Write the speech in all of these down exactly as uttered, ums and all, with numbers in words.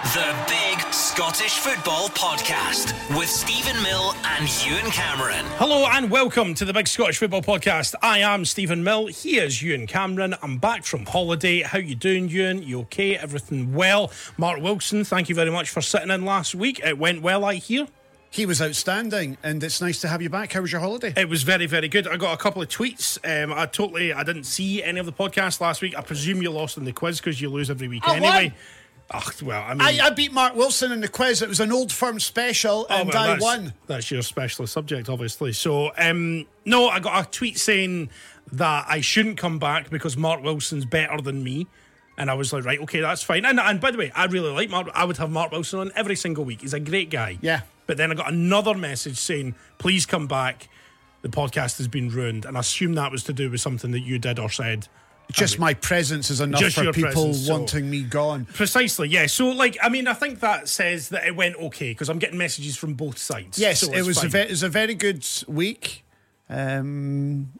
The Big Scottish Football Podcast with Stephen Mill and Ewan Cameron. Hello and welcome to the Big Scottish Football Podcast. I am Stephen Mill. He is Ewan Cameron. I'm back from holiday. How you doing, Ewan? You okay? Everything well? Mark Wilson, thank you very much for sitting in last week. It went well, I hear. He was outstanding, and it's nice to have you back. How was your holiday? It was very, very good. I got a couple of tweets. Um, I totally, I didn't see any of the podcast last week. I presume you lost in the quiz because you lose every week I anyway. won. Ugh, well, I mean, I, I beat Mark Wilson in the quiz. It was an Old Firm special, oh, and well, I that's, won. That's your specialist subject, obviously. So, um, no, I got a tweet saying that I shouldn't come back because Mark Wilson's better than me. And I was like, right, okay, that's fine. And, and by the way, I really like Mark. I would have Mark Wilson on every single week. He's a great guy. Yeah. But then I got another message saying, please come back. The podcast has been ruined. And I assume that was to do with something that you did or said. Just I mean, my presence is enough for people presence, wanting so. me gone. Precisely, yeah. So, like, I mean, I think that says that it went okay because I'm getting messages from both sides. Yes, so it was, a ve- it was a very good week. Um...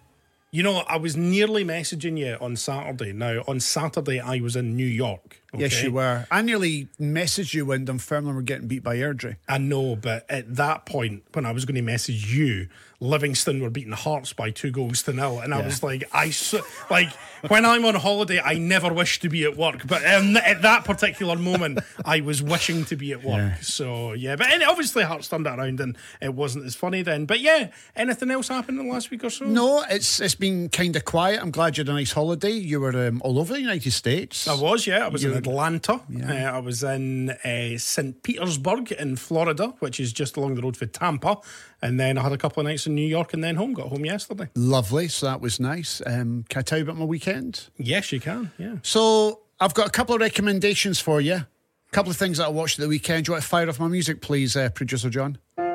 You know, I was nearly messaging you on Saturday. Now, on Saturday, I was in New York. Okay? Yes, you were. I nearly messaged you when Dunfermline were getting beat by Airdrie. I know, but at that point, when I was going to message you, Livingston were beating Hearts by two goals to nil. And I yeah. was like, I like when I'm on holiday, I never wish to be at work. But um, at that particular moment, I was wishing to be at work. Yeah. So, yeah. But obviously, Hearts turned it around and it wasn't as funny then. But yeah, anything else happened in the last week or so? No, it's it's been kind of quiet. I'm glad you had a nice holiday. You were um, all over the United States. I was, yeah. I was you in Atlanta. Yeah. Uh, I was in uh, Saint Petersburg in Florida, which is just along the road for Tampa. And then I had a couple of nights in New York and then home. Got home yesterday. Lovely. So that was nice. Um, can I tell you about my weekend? Yes, you can. Yeah. So I've got a couple of recommendations for you. A couple of things that I watched at the weekend. Do you want to fire off my music, please, uh, Producer John?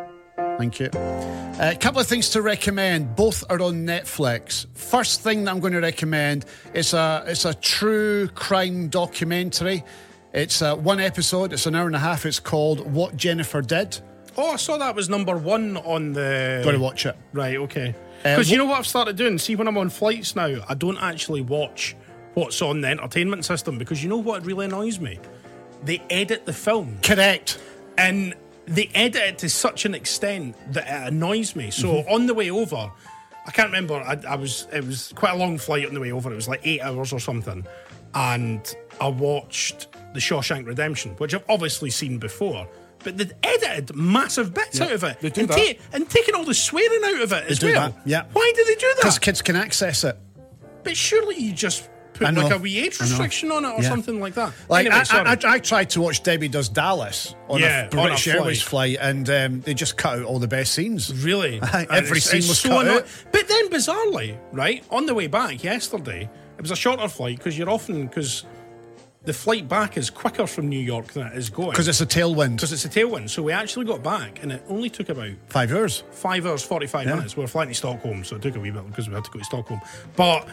Thank you. Uh, a couple of things to recommend. Both are on Netflix. First thing that I'm going to recommend is a it's a true crime documentary. It's uh, one episode. It's an hour and a half. It's called What Jennifer Did. Oh, I saw that was number one on the... Got to watch it. Right, okay. Because uh, you know what I've started doing? See, when I'm on flights now, I don't actually watch what's on the entertainment system because you know what really annoys me? They edit the film. Correct. And they edit it to such an extent that it annoys me. So mm-hmm. on the way over, I can't remember, I, I was it was quite a long flight on the way over. It was like eight hours or something. And I watched The Shawshank Redemption, which I've obviously seen before. But they'd edited massive bits yep, out of it. They do and, that. ta- and taken all the swearing out of it they as do well. That. Yeah. Why do they do that? Because kids can access it. But surely you just put like a wee age restriction on it or yeah. something like that. Like anyway, I, I, I, I tried to watch Debbie Does Dallas on yeah, a British on a Airways flight, and um, they just cut out all the best scenes. Really? Every it's, scene it's was so cut anno- out. But then bizarrely, right, on the way back yesterday, it was a shorter flight because you're often... because the flight back is quicker from New York than it is going. Because it's a tailwind. Because it's a tailwind. So we actually got back and it only took about... Five hours. Five hours, forty-five yeah. minutes. We were flying to Stockholm, so it took a wee bit because we had to go to Stockholm. But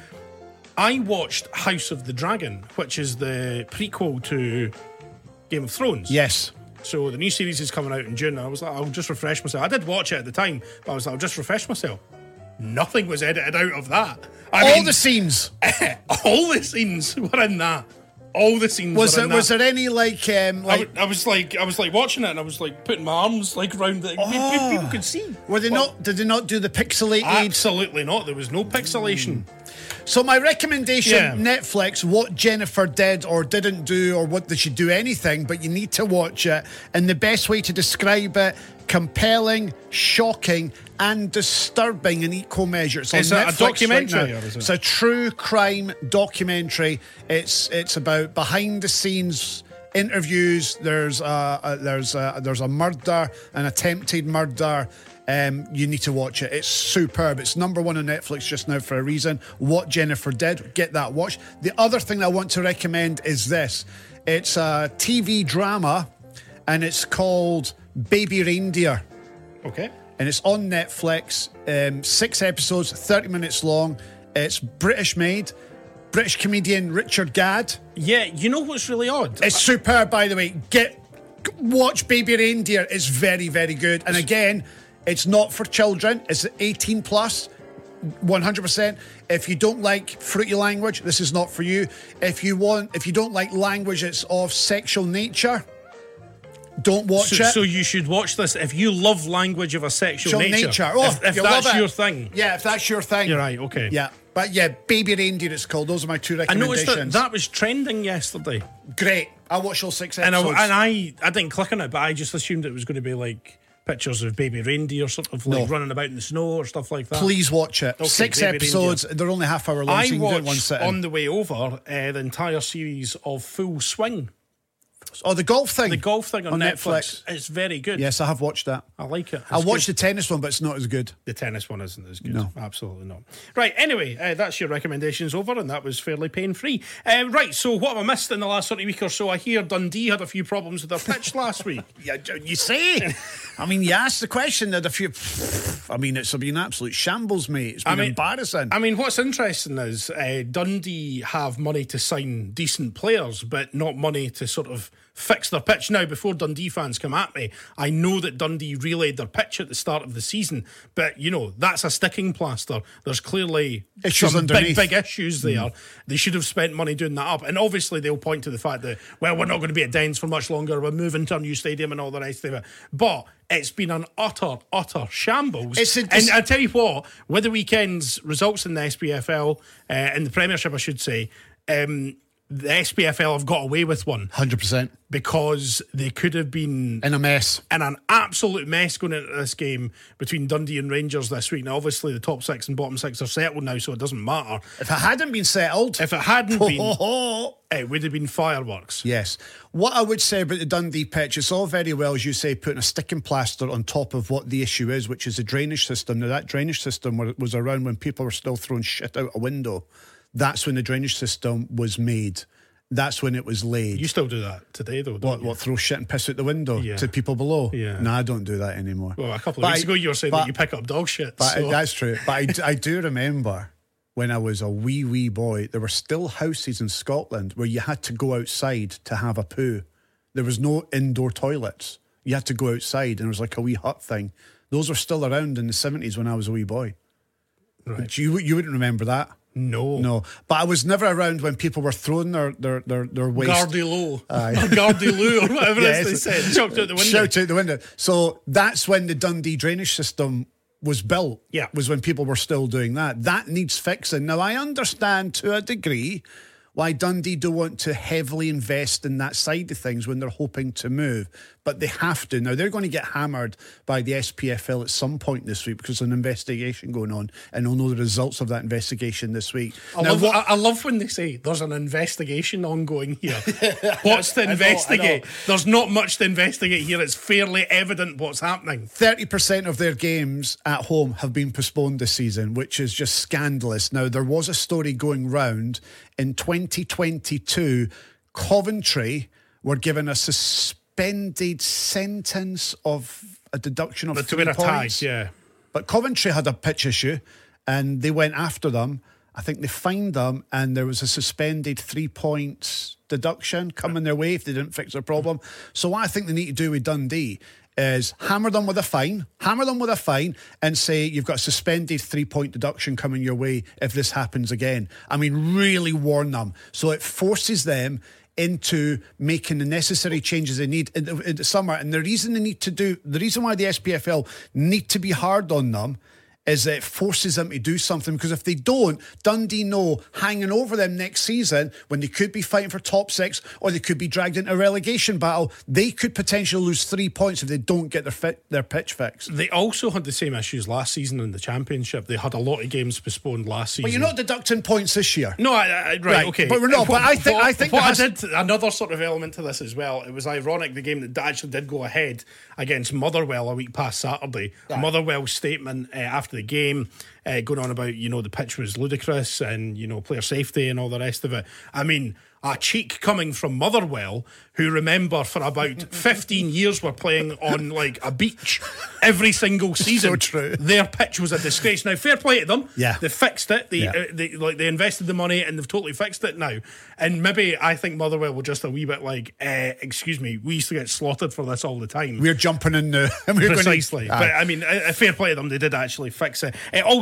I watched House of the Dragon, which is the prequel to Game of Thrones. Yes. So the new series is coming out in June. I was like, I'll just refresh myself. I did watch it at the time, but I was like, I'll just refresh myself. Nothing was edited out of that. I all mean, the scenes. all the scenes were in that. All the scenes was were there, in that. Was there any like um, like I, I was like I was like watching it and I was like putting my arms like around it. Oh. People could see. Were they well, not? Did they not do the pixelated? Absolutely not. There was no pixelation. Mm. So my recommendation, yeah. Netflix, What Jennifer Did or Didn't Do, or what they should do anything, but you need to watch it. And the best way to describe it: compelling, shocking, and disturbing in equal measure. It's on is it Netflix a documentary? Right or is it? It's a true crime documentary. It's it's about behind the scenes interviews. There's a, a there's a, there's a murder, an attempted murder. Um, you need to watch it. It's superb. It's number one on Netflix just now for a reason. What Jennifer Did. Get that watched. The other thing I want to recommend is this. It's a T V drama and it's called Baby Reindeer. Okay. And it's on Netflix. Um, six episodes, thirty minutes long. It's British made. British comedian Richard Gadd. Yeah, you know what's really odd? It's superb, by the way. Get watch Baby Reindeer. It's very, very good. And again, it's not for children. It's eighteen plus. one hundred percent. If you don't like fruity language, this is not for you. If you want, if you don't like language that's of sexual nature, don't watch so, it. So you should watch this if you love language of a sexual Sexual nature. nature. Oh, if if you that's love it. your thing. Yeah, if that's your thing. You're right, okay. Yeah. But yeah, Baby Reindeer it's called. Those are my two I noticed recommendations. that that was trending yesterday. Great. I watched all six And I, episodes. and I, I didn't click on it, but I just assumed it was going to be like pictures of baby reindeer sort of like No. running about in the snow or stuff like that. Please watch it. Okay, Six Baby episodes. They're only half hour long, I so you can do it watched in one sitting. on the way over uh, the entire series of Full Swing. Oh, the golf thing. The golf thing on, On Netflix. Netflix. It's very good. Yes, I have watched that. I like it. I It's watched good. the tennis one, but it's not as good. The tennis one isn't as good. No. Absolutely not. Right, anyway, uh, that's your recommendations over, and that was fairly pain-free. Uh, right, so what have I missed in the last sort of week or so? I hear Dundee had a few problems with their pitch last week. Yeah, you say. I mean, you asked the question that a few. I mean, it's been absolute shambles, mate. It's been I mean, embarrassing. I mean, what's interesting is uh, Dundee have money to sign decent players, but not money to sort of fix their pitch. Now, before Dundee fans come at me, I know that Dundee relayed their pitch at the start of the season, but, you know, that's a sticking plaster. There's clearly Issues some big, underneath. big issues there. Mm. They should have spent money doing that up. And obviously they'll point to the fact that, well, we're not going to be at Dens for much longer. We're moving to a new stadium and all the rest of it. But it's been an utter, utter shambles. It's a- and I tell you what, with the weekend's results in the S P F L, uh, in the Premiership, I should say, um, the S P F L have got away with one one hundred percent. because they could have been In a mess. in an absolute mess going into this game between Dundee and Rangers this week. Now, obviously, the top six and bottom six are settled now, so it doesn't matter. If it hadn't been settled. If it hadn't Ho, been, ho, ho. it would have been fireworks. Yes. What I would say about the Dundee pitch, it's all very well, as you say, putting a sticking plaster on top of what the issue is, which is the drainage system. Now, that drainage system wa- was around when people were still throwing shit out a window. That's when the drainage system was made. That's when it was laid. You still do that today, though, don't What, you? what, throw shit and piss out the window Yeah. to people below? Yeah. No, I don't do that anymore. Well, a couple of But weeks I- ago, you were saying but- that you pick up dog shit. But so. that's true. But I, d- I do remember when I was a wee, wee boy, there were still houses in Scotland where you had to go outside to have a poo. There was no indoor toilets. You had to go outside, and it was like a wee hut thing. Those were still around in the seventies when I was a wee boy. Right. But you you wouldn't remember that. No. No. But I was never around when people were throwing their their their, their waste. Gardy low. Aye. Or Gardy loo, or whatever Yes. it is they said. Chucked out the window. Shout out the window. So that's when the Dundee drainage system was built. Yeah. Was when people were still doing that. That needs fixing. Now, I understand to a degree why Dundee do want to heavily invest in that side of things when they're hoping to move, but they have to. Now, they're going to get hammered by the S P F L at some point this week because there's an investigation going on, and they'll know the results of that investigation this week. I, now, love, what- I, I love when they say there's an investigation ongoing here. What's to I know, I investigate? know. There's not much to investigate here. It's fairly evident what's happening. thirty percent of their games at home have been postponed this season, which is just scandalous. Now, there was a story going round in twenty twenty-two. Coventry were given a suspended sentence of a deduction of But to three wear a points. tag, yeah. But Coventry had a pitch issue and they went after them. I think they fined them and there was a suspended three points deduction coming their way if they didn't fix their problem. So what I think they need to do with Dundee is hammer them with a fine, hammer them with a fine and say you've got a suspended three-point deduction coming your way if this happens again. I mean, really warn them. So it forces them into making the necessary changes they need in the, in the summer. And the reason they need to do, the reason why the S P F L need to be hard on them is that it forces them to do something, because if they don't, Dundee know hanging over them next season when they could be fighting for top six or they could be dragged into a relegation battle, they could potentially lose three points if they don't get their fit, their pitch fixed. They also had the same issues last season in the Championship. They had a lot of games postponed last season. But you're not deducting points this year. No, I, I, right, Right, okay. but we're not, but I think- what, I think what there I has- did, another sort of element to this as well. It was ironic the game that actually did go ahead against Motherwell a week past Saturday. Right. Motherwell's statement uh, after the game, uh, going on about, you know, the pitch was ludicrous and, you know, player safety and all the rest of it. I mean, a cheek coming from Motherwell, who remember for about fifteen years were playing on like a beach every single season. So true. Their pitch was a disgrace. Now, fair play to them. Yeah. They fixed it. They, Yeah. uh, they like they invested the money and they've totally fixed it now. And maybe I think Motherwell were just a wee bit like, uh, excuse me, we used to get slaughtered for this all the time. We're jumping in the... We're Precisely. Gonna, But I mean, a, a fair play to them, they did actually fix it. Uh, also,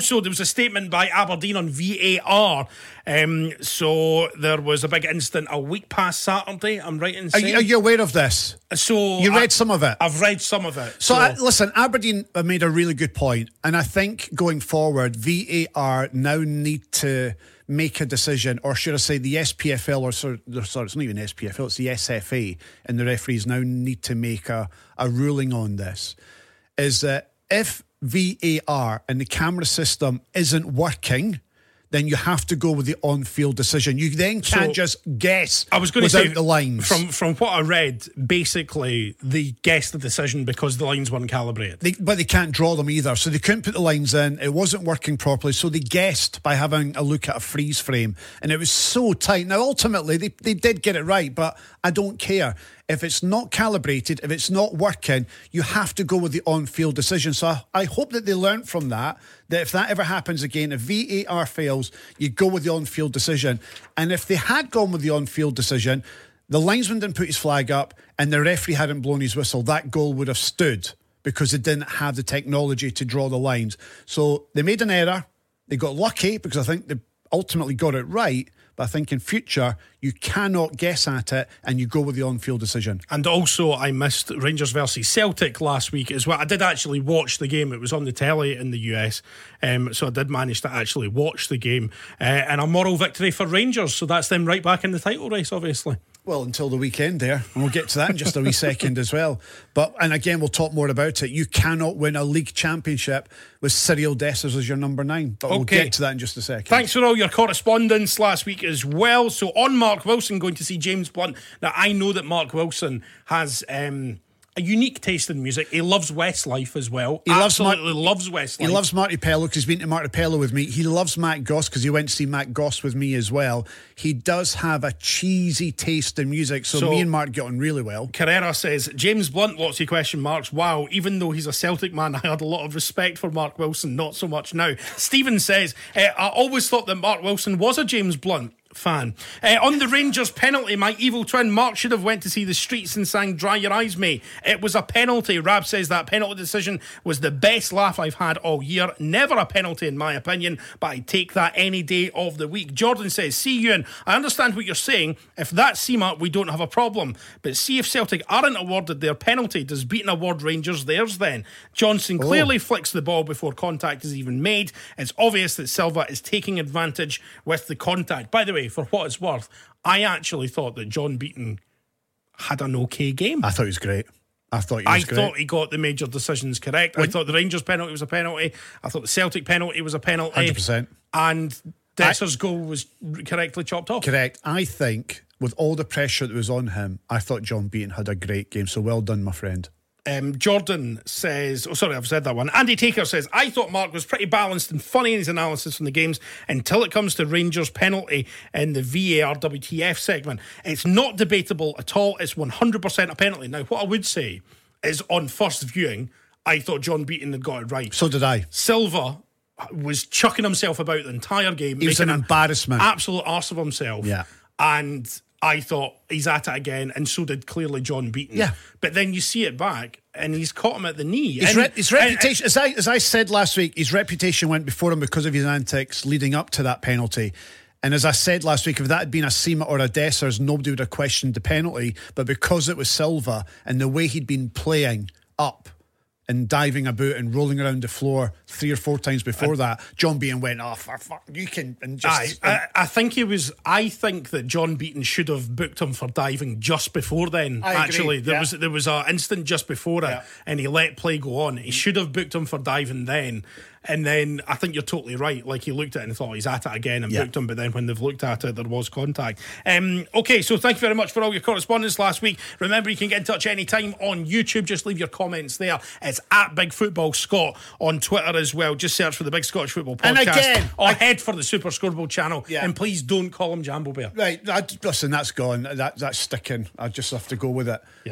also, there was a statement by Aberdeen on V A R. Um, so there was a big incident a week past Saturday, I'm right in Are saying. you, are you aware of this? So You read I, some of it? I've read some of it. So, I, listen, Aberdeen have made a really good point, and I think going forward, V A R now need to make a decision, or should I say the S P F L, or sorry, sorry it's not even S P F L, it's the S F A, and the referees now need to make a, a ruling on this, is that if V A R and the camera system isn't working, then you have to go with the on-field decision. You then can't So, just guess I was going to without say, the lines. From from what I read, basically they guessed the decision because the lines weren't calibrated. They, but they can't draw them either, so they couldn't put the lines in. It wasn't working properly, so they guessed by having a look at a freeze frame, and it was so tight. Now, ultimately, they, they did get it right, but I don't care. If it's not calibrated, if it's not working, you have to go with the on-field decision. So I, I hope that they learned from that, that if that ever happens again, if V A R fails, you go with the on-field decision. And if they had gone with the on-field decision, the linesman didn't put his flag up and the referee hadn't blown his whistle, that goal would have stood because they didn't have the technology to draw the lines. So they made an error. They got lucky because I think they ultimately got it right. But I think in future, you cannot guess at it and you go with the on-field decision. And also, I missed Rangers versus Celtic last week as well. I did actually watch the game. It was on the telly in the U S, um, so I did manage to actually watch the game. Uh, and a moral victory for Rangers, so that's them right back in the title race, obviously. Well, until the weekend there, and we'll get to that in just a wee second as well. But, and again, we'll talk more about it. You cannot win a league championship with Cyril Dessers as your number nine. But we'll Okay. get to that in just a second. Thanks for all your correspondence last week as well. So on Mark Wilson going to see James Blunt. Now, I know that Mark Wilson has um, a unique taste in music. He loves Westlife as well. He loves Absolutely Mar- loves Westlife. He loves Marty Pello because he's been to Marty Pello with me. He loves Matt Goss because he went to see Matt Goss with me as well. He does have a cheesy taste in music, so, So- me and Mark get on really well. Carrera says, James Blunt, lots of question marks. Wow, even though he's a Celtic man, I had a lot of respect for Mark Wilson, not so much now. Stephen says, eh, I always thought that Mark Wilson was a James Blunt fan. Uh, on the Rangers penalty, my evil twin Mark should have went to see the streets and sang Dry Your Eyes, mate. It was a penalty. Rab says that penalty decision was the best laugh I've had all year. Never a penalty in my opinion, but I'd take that any day of the week. Jordan says, see Ewan, I understand what you're saying. If that's S E M A, we don't have a problem. But see if Celtic aren't awarded their penalty, does Beaton award Rangers theirs then? Johnson clearly oh. flicks the ball before contact is even made. It's obvious that Silva is taking advantage with the contact. By the way, for what it's worth, I actually thought that John Beaton had an okay game. I thought he was great. I thought he was I great. thought he got the major decisions correct. When, I thought the Rangers penalty was a penalty. I thought the Celtic penalty was a penalty. one hundred percent. And Desser's goal was correctly chopped off. Correct. I think with all the pressure that was on him, I thought John Beaton had a great game. So well done, my friend. Um, Jordan says, oh sorry, I've said that one. Andy Taker says, I thought Mark was pretty balanced and funny in his analysis from the games until it comes to Rangers penalty in the V A R W T F segment. It's not debatable at all. It's one hundred percent a penalty. Now, what I would say is on first viewing, I thought John Beaton had got it right. So did I. Silva was chucking himself about the entire game. He was an embarrassment. Absolute arse of himself. Yeah. And I thought he's at it again, and so did clearly John Beaton. Yeah. But then you see it back, and he's caught him at the knee. His, and, re- his reputation, and, as I as I said last week, his reputation went before him because of his antics leading up to that penalty. And as I said last week, if that had been a S E M A or a Dessers, nobody would have questioned the penalty. But because it was Silva and the way he'd been playing up and diving about and rolling around the floor three or four times before and, that, John Beaton went off. Oh, fuck, you can and just. I, I, I think he was. I think that John Beaton should have booked him for diving just before then. I actually, agree, there yeah. was there was an instant just before it, yeah. and he let play go on. He should have booked him for diving then. And then I think you're totally right. Like, he looked at it and thought he's at it again and yeah. booked him, but then when they've looked at it, there was contact. Um, okay, so thank you very much for all your correspondence last week. Remember, you can get in touch anytime on YouTube. Just leave your comments there. It's at Big Football Scott on Twitter as well. Just search for the Big Scottish Football Podcast. And again, or I, head for the Super Scoreboard channel. Yeah. And please don't call him Jambo Bear. Right, I, listen, that's gone. That, that's sticking. I just have to go with it. Yeah.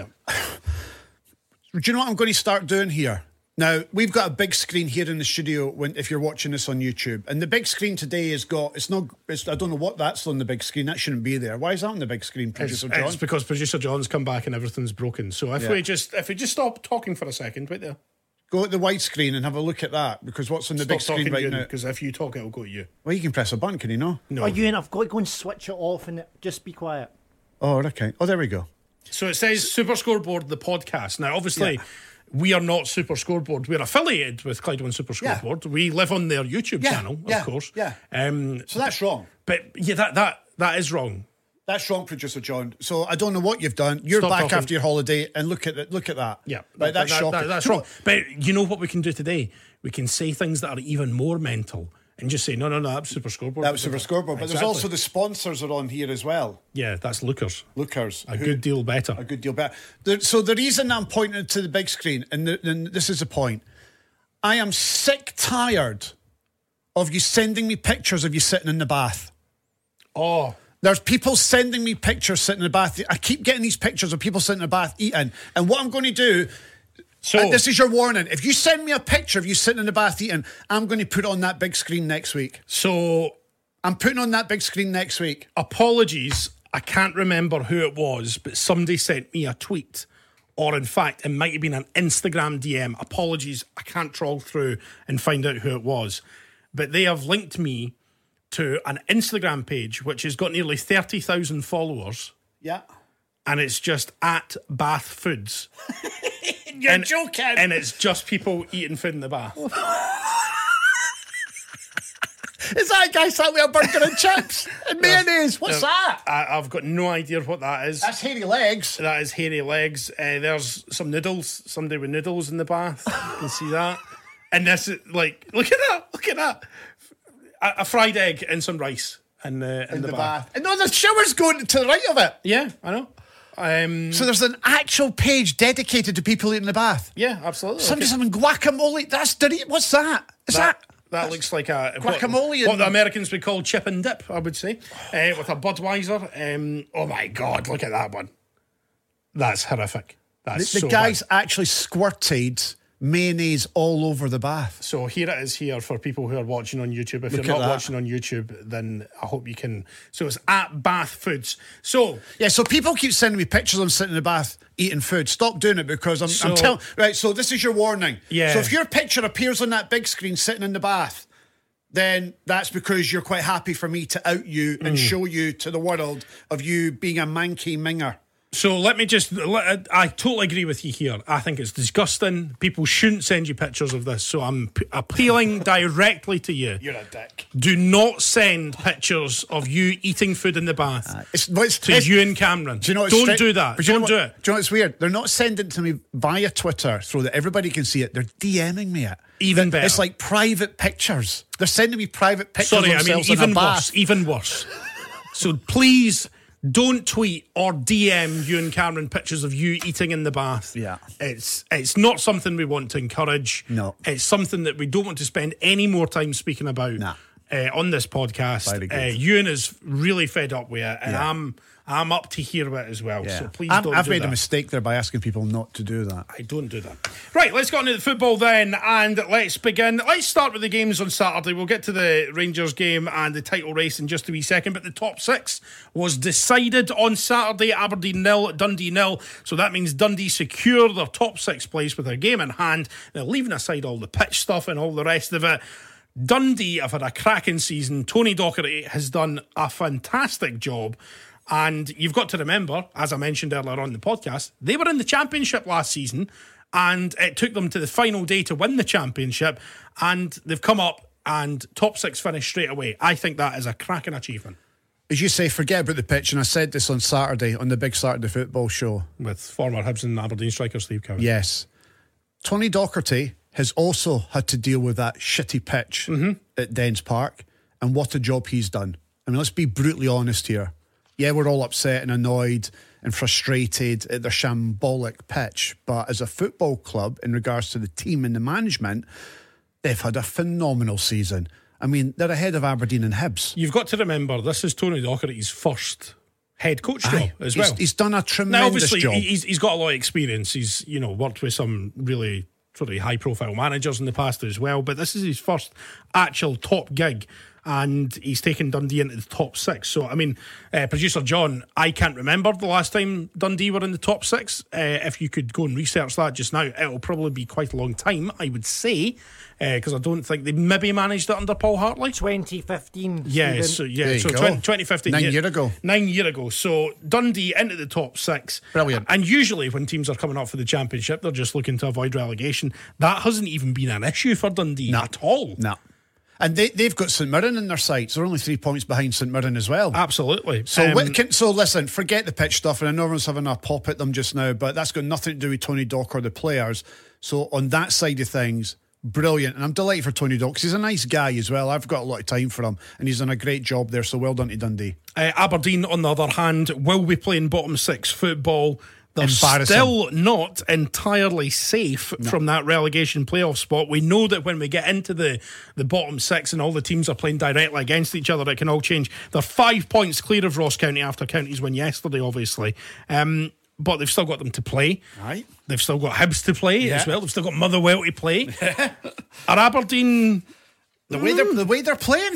Do you know what I'm going to start doing here? Now, we've got a big screen here in the studio when if you're watching this on YouTube. And the big screen today has got, it's not, it's, I don't know what that's on the big screen. That shouldn't be there. Why is that on the big screen, Producer it's, John? It's because Producer John's come back and everything's broken. So if Yeah. we just if we just stop talking for a second, right there. Go to the widescreen and have a look at that, because what's on the Stop big screen talking, right Ewan, now? because if you talk, it'll go to you. Well, you can press a button, can you know? No. Oh, Ewan, I've got to go and switch it off and just be quiet. Oh, okay. Oh, there we go. So it says Super Scoreboard, the podcast. Now, obviously, Yeah. we are not Super Scoreboard. We're affiliated with Clyde One Super Yeah. Scoreboard. We live on their YouTube Yeah, channel, yeah, of course. yeah. Um, So that's wrong. but yeah, that that that is wrong. That's wrong, producer John. So I don't know what you've done. You're Stop back talking. after your holiday, and look at it. Look at that. Yeah, right, that's that, shocking. that- that's wrong. But you know what we can do today? We can say things that are even more mental and just say, no, no, no, that's Super Scoreboard. That was Super Scoreboard, but Exactly. there's also the sponsors are on here as well. Yeah, that's Lookers. Lookers, A who- good deal better. a good deal better. The, so the reason I'm pointing to the big screen, and, the, and this is the point, I am sick tired of you sending me pictures of you sitting in the bath. Oh, There's people sending me pictures sitting in the bath. I keep getting these pictures of people sitting in the bath eating. And what I'm going to do, so uh, this is your warning. If you send me a picture of you sitting in the bath eating, I'm going to put it on that big screen next week. so I'm putting on that big screen next week. apologies. I can't remember who it was, but somebody sent me a tweet, or in fact, it might have been an Instagram D M. Apologies, I can't trawl through and find out who it was, but they have linked me to an Instagram page which has got nearly thirty thousand followers, Yeah. and it's just at Bath Foods. You're and, joking. And it's just people eating food in the bath. Is that a guy sat with a burger and chips and mayonnaise? What's that? I, I've got no idea what that is. That's hairy legs. That is hairy legs. Uh, there's some noodles. Somebody with noodles in the bath. You can see that. And this is like, look at that. Look at that. A, a fried egg and some rice in, uh, in, In the, the bath. bath. And no, the shower's going to the right of it. Yeah, I know. Um, So there's an actual page dedicated to people eating the bath. yeah, absolutely. Somebody's Look having guacamole. That's dirty. What's that? Is at that? that, that looks like a guacamole What, and- what the Americans would call chip and dip, I would say, uh, with a Budweiser. Um, oh my God, look at that one. That's horrific. That's The so guy's bad. actually squirted mayonnaise all over the bath. So here it is here for people who are watching on YouTube. If Look you're at not that. watching on YouTube, then I hope you can. So it's at Bath Foods. So Yeah, so people keep sending me pictures of them sitting in the bath eating food. Stop doing it, because I'm, I'm So- telling. Right, so this is your warning. Yeah. So if your picture appears on that big screen sitting in the bath, then that's because you're quite happy for me to out you and show you to the world of you being a manky minger. So let me just, let- I totally agree with you here. I think it's disgusting. People shouldn't send you pictures of this. So I'm p- appealing directly to you. You're a dick. Do not send pictures of you eating food in the bath It's, well, it's, to it's- you and Cameron. Do you know it's Don't straight- do that. but you know Don't what- do it. Do you know what's weird? They're not sending it to me via Twitter so that everybody can see it. They're DMing me it. Even better. It's like private pictures. They're sending me private pictures Sorry, of I mean, themselves in even a bath. worse. Even worse. So please don't tweet or D M you and Cameron pictures of you eating in the bath. Yeah. It's it's not something we want to encourage. No. It's something that we don't want to spend any more time speaking about Nah. uh, on this podcast. Very good. Uh, Ewan is really fed up with it, and Yeah. I'm I'm up to hear it as well. Yeah. So please I'm- don't I've do made that. a mistake there by asking people not to do that. I don't do that. Right, let's get on to the football then, and let's begin. Let's start with the games on Saturday. We'll get to the Rangers game and the title race in just a wee second, but the top six was decided on Saturday. Aberdeen nil, Dundee nil. So that means Dundee secure their top six place with their game in hand. Now, leaving aside all the pitch stuff and all the rest of it, Dundee have had a cracking season. Tony Docherty has done a fantastic job. And you've got to remember, as I mentioned earlier on the podcast, they were in the championship last season, and it took them to the final day to win the championship, and they've come up and top six finish straight away. I think that is a cracking achievement. As you say, forget about the pitch, and I said this on Saturday on the big Saturday football show. With former Hibs and Aberdeen striker Steve Cowan. Yes. Tony Docherty has also had to deal with that shitty pitch at Dens Park, and what a job he's done. I mean, let's be brutally honest here. Yeah, we're all upset and annoyed and frustrated at their shambolic pitch, but as a football club, in regards to the team and the management, they've had a phenomenal season. I mean, they're ahead of Aberdeen and Hibs. You've got to remember, this is Tony Docherty's first head coach job Aye, as he's- well. He's done a Now, tremendous obviously, job. he's, he's got a lot of experience. He's, you know, worked with some really sort of high-profile managers in the past as well, but this is his first actual top gig. and he's taken Dundee into the top six. So, I mean, uh, producer John, I can't remember the last time Dundee were in the top six. Uh, if you could go and research that just now, it'll probably be quite a long time, I would say, because uh, I don't think they maybe managed it under Paul Hartley. twenty fifteen. Yeah, so, yeah, There you so go. twenty, twenty fifteen. Nine yeah, year ago. Nine year ago. So Dundee into the top six. Brilliant. And usually when teams are coming up for the championship, they're just looking to avoid relegation. That hasn't even been an issue for Dundee No. at all. No. And they, they've got St Mirren in their sights. They're only three points behind St Mirren as well. Absolutely. So, Um, what can, so listen, forget the pitch stuff, and I know everyone's having a pop at them just now, but that's got nothing to do with Tony Dock or the players. So on that side of things, brilliant. And I'm delighted for Tony Dock because he's a nice guy as well. I've got a lot of time for him, and he's done a great job there, so well done to Dundee. Uh, Aberdeen, on the other hand, will be playing bottom six football. They're Embarrassing. still not entirely safe from that relegation playoff spot. We know that when we get into the, the bottom six and all the teams are playing directly against each other, it can all change. They're five points clear of Ross County after County's win yesterday, obviously. Um, but they've still got them to play. Right. They've still got Hibs to play Yeah. as well. They've still got Motherwell to play. Are Aberdeen... The way they're the way they're playing,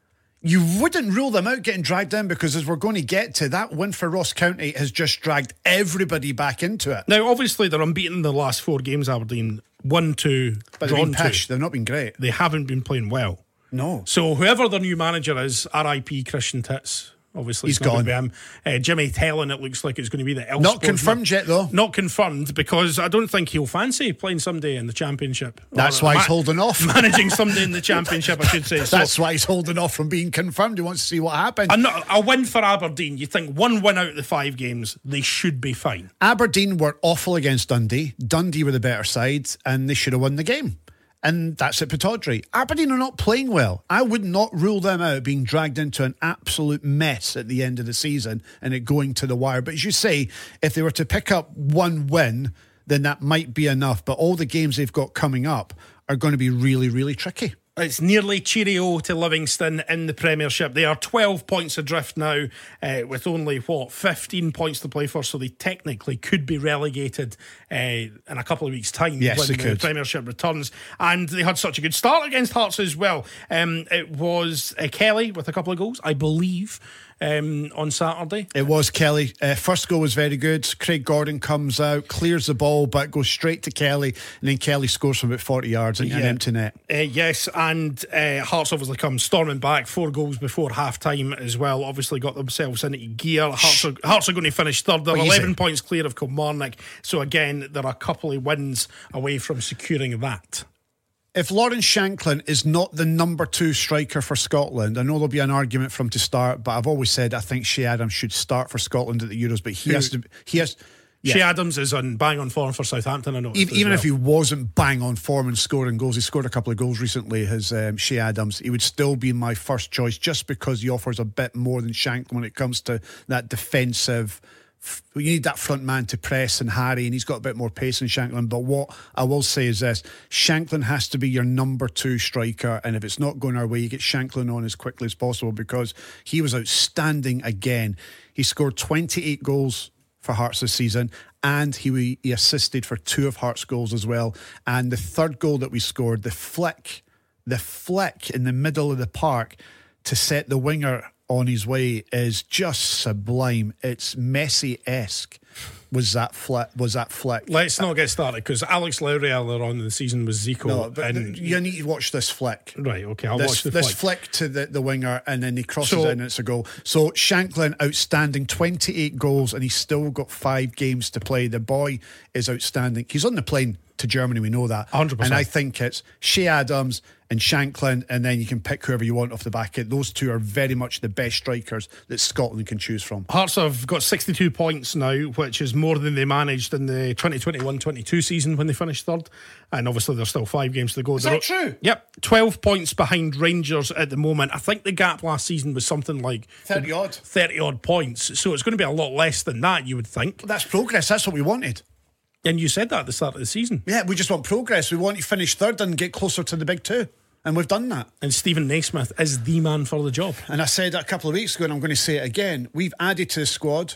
you wouldn't rule them out getting dragged down because, as we're going to get to, that win for Ross County has just dragged everybody back into it. Now, obviously, they're unbeaten in the last four games, Aberdeen. One, two, But they've drawn been pish. two. They've not been great. They haven't been playing well. No. So whoever their new manager is, R I P Christian Tits, obviously He's it's not going to gone. be him. Uh, Jimmy Tellin, it looks like it's going to be the Elf Not Sportsman. confirmed yet, though. Not confirmed, because I don't think he'll fancy playing someday in the Championship. That's Or why he's holding off. Managing somebody in the Championship, I should say. So, That's why he's holding off from being confirmed. He wants to see what happens. a, no- a win for Aberdeen, you think one win out of the five games, they should be fine. Aberdeen were awful against Dundee. Dundee were the better side, and they should have won the game. And that's at Pittodrie. Aberdeen are not playing well. I would not rule them out being dragged into an absolute mess at the end of the season and it going to the wire. But as you say, if they were to pick up one win, then that might be enough. But all the games they've got coming up are going to be really, really tricky. It's nearly cheerio to Livingston in the Premiership. They are twelve points adrift now, uh, with only, what, fifteen points to play for, so they technically could be relegated uh, in a couple of weeks' time Yes, when they the could. Premiership returns. And they had such a good start against Hearts as well. Um, it was uh, Kelly with a couple of goals, I believe, um, on Saturday. It was Kelly. Uh, first goal was very good. Craig Gordon comes out, clears the ball, but goes straight to Kelly, and then Kelly scores from about forty yards into an Yeah. empty net. Uh, yes, and uh, Hearts obviously come storming back, four goals before half time as well. Obviously got themselves into gear. Hearts are, Hearts are going to finish third. They're Easy. eleven points clear of Kilmarnock. So again, there are a couple of wins away from securing that. If Lawrence Shanklin is not the number two striker for Scotland, I know there'll be an argument for him to start, but I've always said I think Shea Adams should start for Scotland at the Euros, but he Who? has to. He has. Yeah. Shea Adams is on bang on form for Southampton, I know. Even, even if he wasn't bang on form and scoring goals, he scored a couple of goals recently, his um, Shea Adams, he would still be my first choice just because he offers a bit more than Shanklin when it comes to that defensive. You need that front man to press and harry, and he's got a bit more pace than Shanklin. But what I will say is this: Shanklin has to be your number two striker, and if it's not going our way, you get Shanklin on as quickly as possible because he was outstanding again. He scored twenty-eight goals for Hearts this season, and he he assisted for two of Hearts' goals as well. And the third goal that we scored, the flick, the flick in the middle of the park to set the winger on his way is just sublime. It's Messi-esque. Was that flick? Was that flick? Let's not get started because Alex Lowry earlier on in the season was Zico. No, but and, you need to watch this flick. right, okay, I'll This, watch the this flick. flick to the, the winger, and then he crosses So- in and it's a goal. So Shanklin, outstanding, twenty-eight goals, and he's still got five games to play. The boy is outstanding. He's on the plane to Germany, we know that. one hundred percent. And I think it's Shea Adams and Shanklin, and then you can pick whoever you want off the back. Those two are very much the best strikers that Scotland can choose from. Hearts have got sixty-two points now, which is more than they managed in the twenty twenty-one twenty-two season when they finished third. And obviously there's still five games to go. Is They're- that true? Yep. twelve points behind Rangers at the moment. I think the gap last season was something like thirty odd. thirty odd points. So it's going to be a lot less than that, you would think. That's progress. That's what we wanted. And you said that at the start of the season. Yeah, we just want progress. We want to finish third and get closer to the big two. And we've done that. And Stephen Naismith is the man for the job. And I said it a couple of weeks ago, and I'm going to say it again. We've added to the squad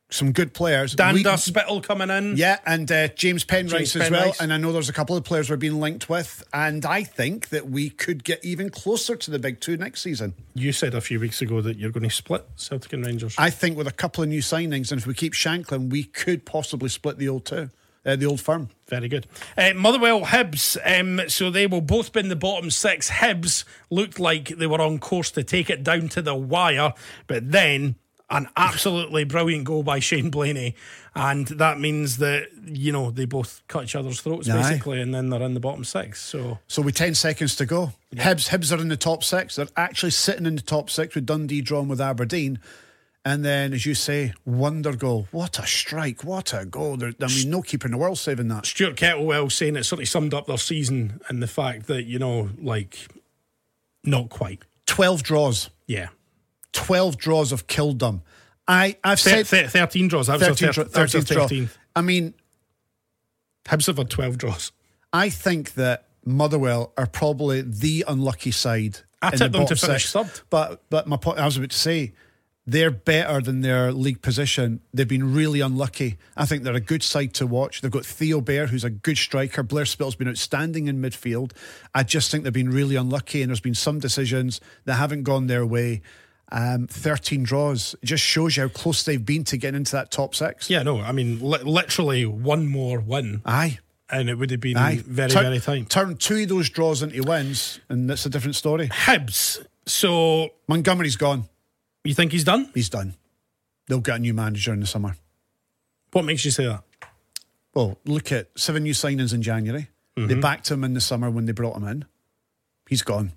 some good players. Dander We- Spittle coming in. Yeah, and uh, James Penrice James as well. Penrice. And I know there's a couple of players we're being linked with. And I think that we could get even closer to the big two next season. You said a few weeks ago that you're going to split Celtic and Rangers. I think with a couple of new signings, and if we keep Shanklin, we could possibly split the old two, uh, the old firm. Very good. Uh, Motherwell, Hibs. Um, so they will both be in the bottom six. Hibs looked like they were on course to take it down to the wire, but then an absolutely brilliant goal by Shane Blaney, and that means that, you know, they both cut each other's throats Aye. basically, and then they're in the bottom six. So So with ten seconds to go, Hibs Hibs are in the top six. They're actually sitting in the top six with Dundee drawn with Aberdeen. And then, as you say, wonder goal. What a strike. What a goal. There, I mean, no keeper in the world saving that. Stuart Kettlewell saying it sort of summed up their season, and the fact that, you know, like, not quite. twelve draws. Yeah. twelve draws have killed them. I, I've Thir- said thir- thirteen draws. That was thirteen, a thir- dra- that was a thirteen draw. thirteen. I mean, Hibs have had twelve draws. I think that Motherwell are probably the unlucky side. I in the tipped them to bottom finish six. third. But but my point, I was about to say, they're better than their league position. They've been really unlucky. I think they're a good side to watch. They've got Theo Bair, who's a good striker. Blair Spittle's been outstanding in midfield. I just think they've been really unlucky, and there's been some decisions that haven't gone their way. Um, thirteen draws. It just shows you how close they've been to getting into that top six. Yeah, no, I mean, li- literally one more win, Aye. and it would have been Aye. very, turn, very tight. Turn two of those draws into wins, and that's a different story. Hibs. So Montgomery's gone. you think he's done? He's done. They'll get a new manager in the summer. What makes you say that? Well, look at seven new signings in January. Mm-hmm. They backed him in the summer when they brought him in. He's gone.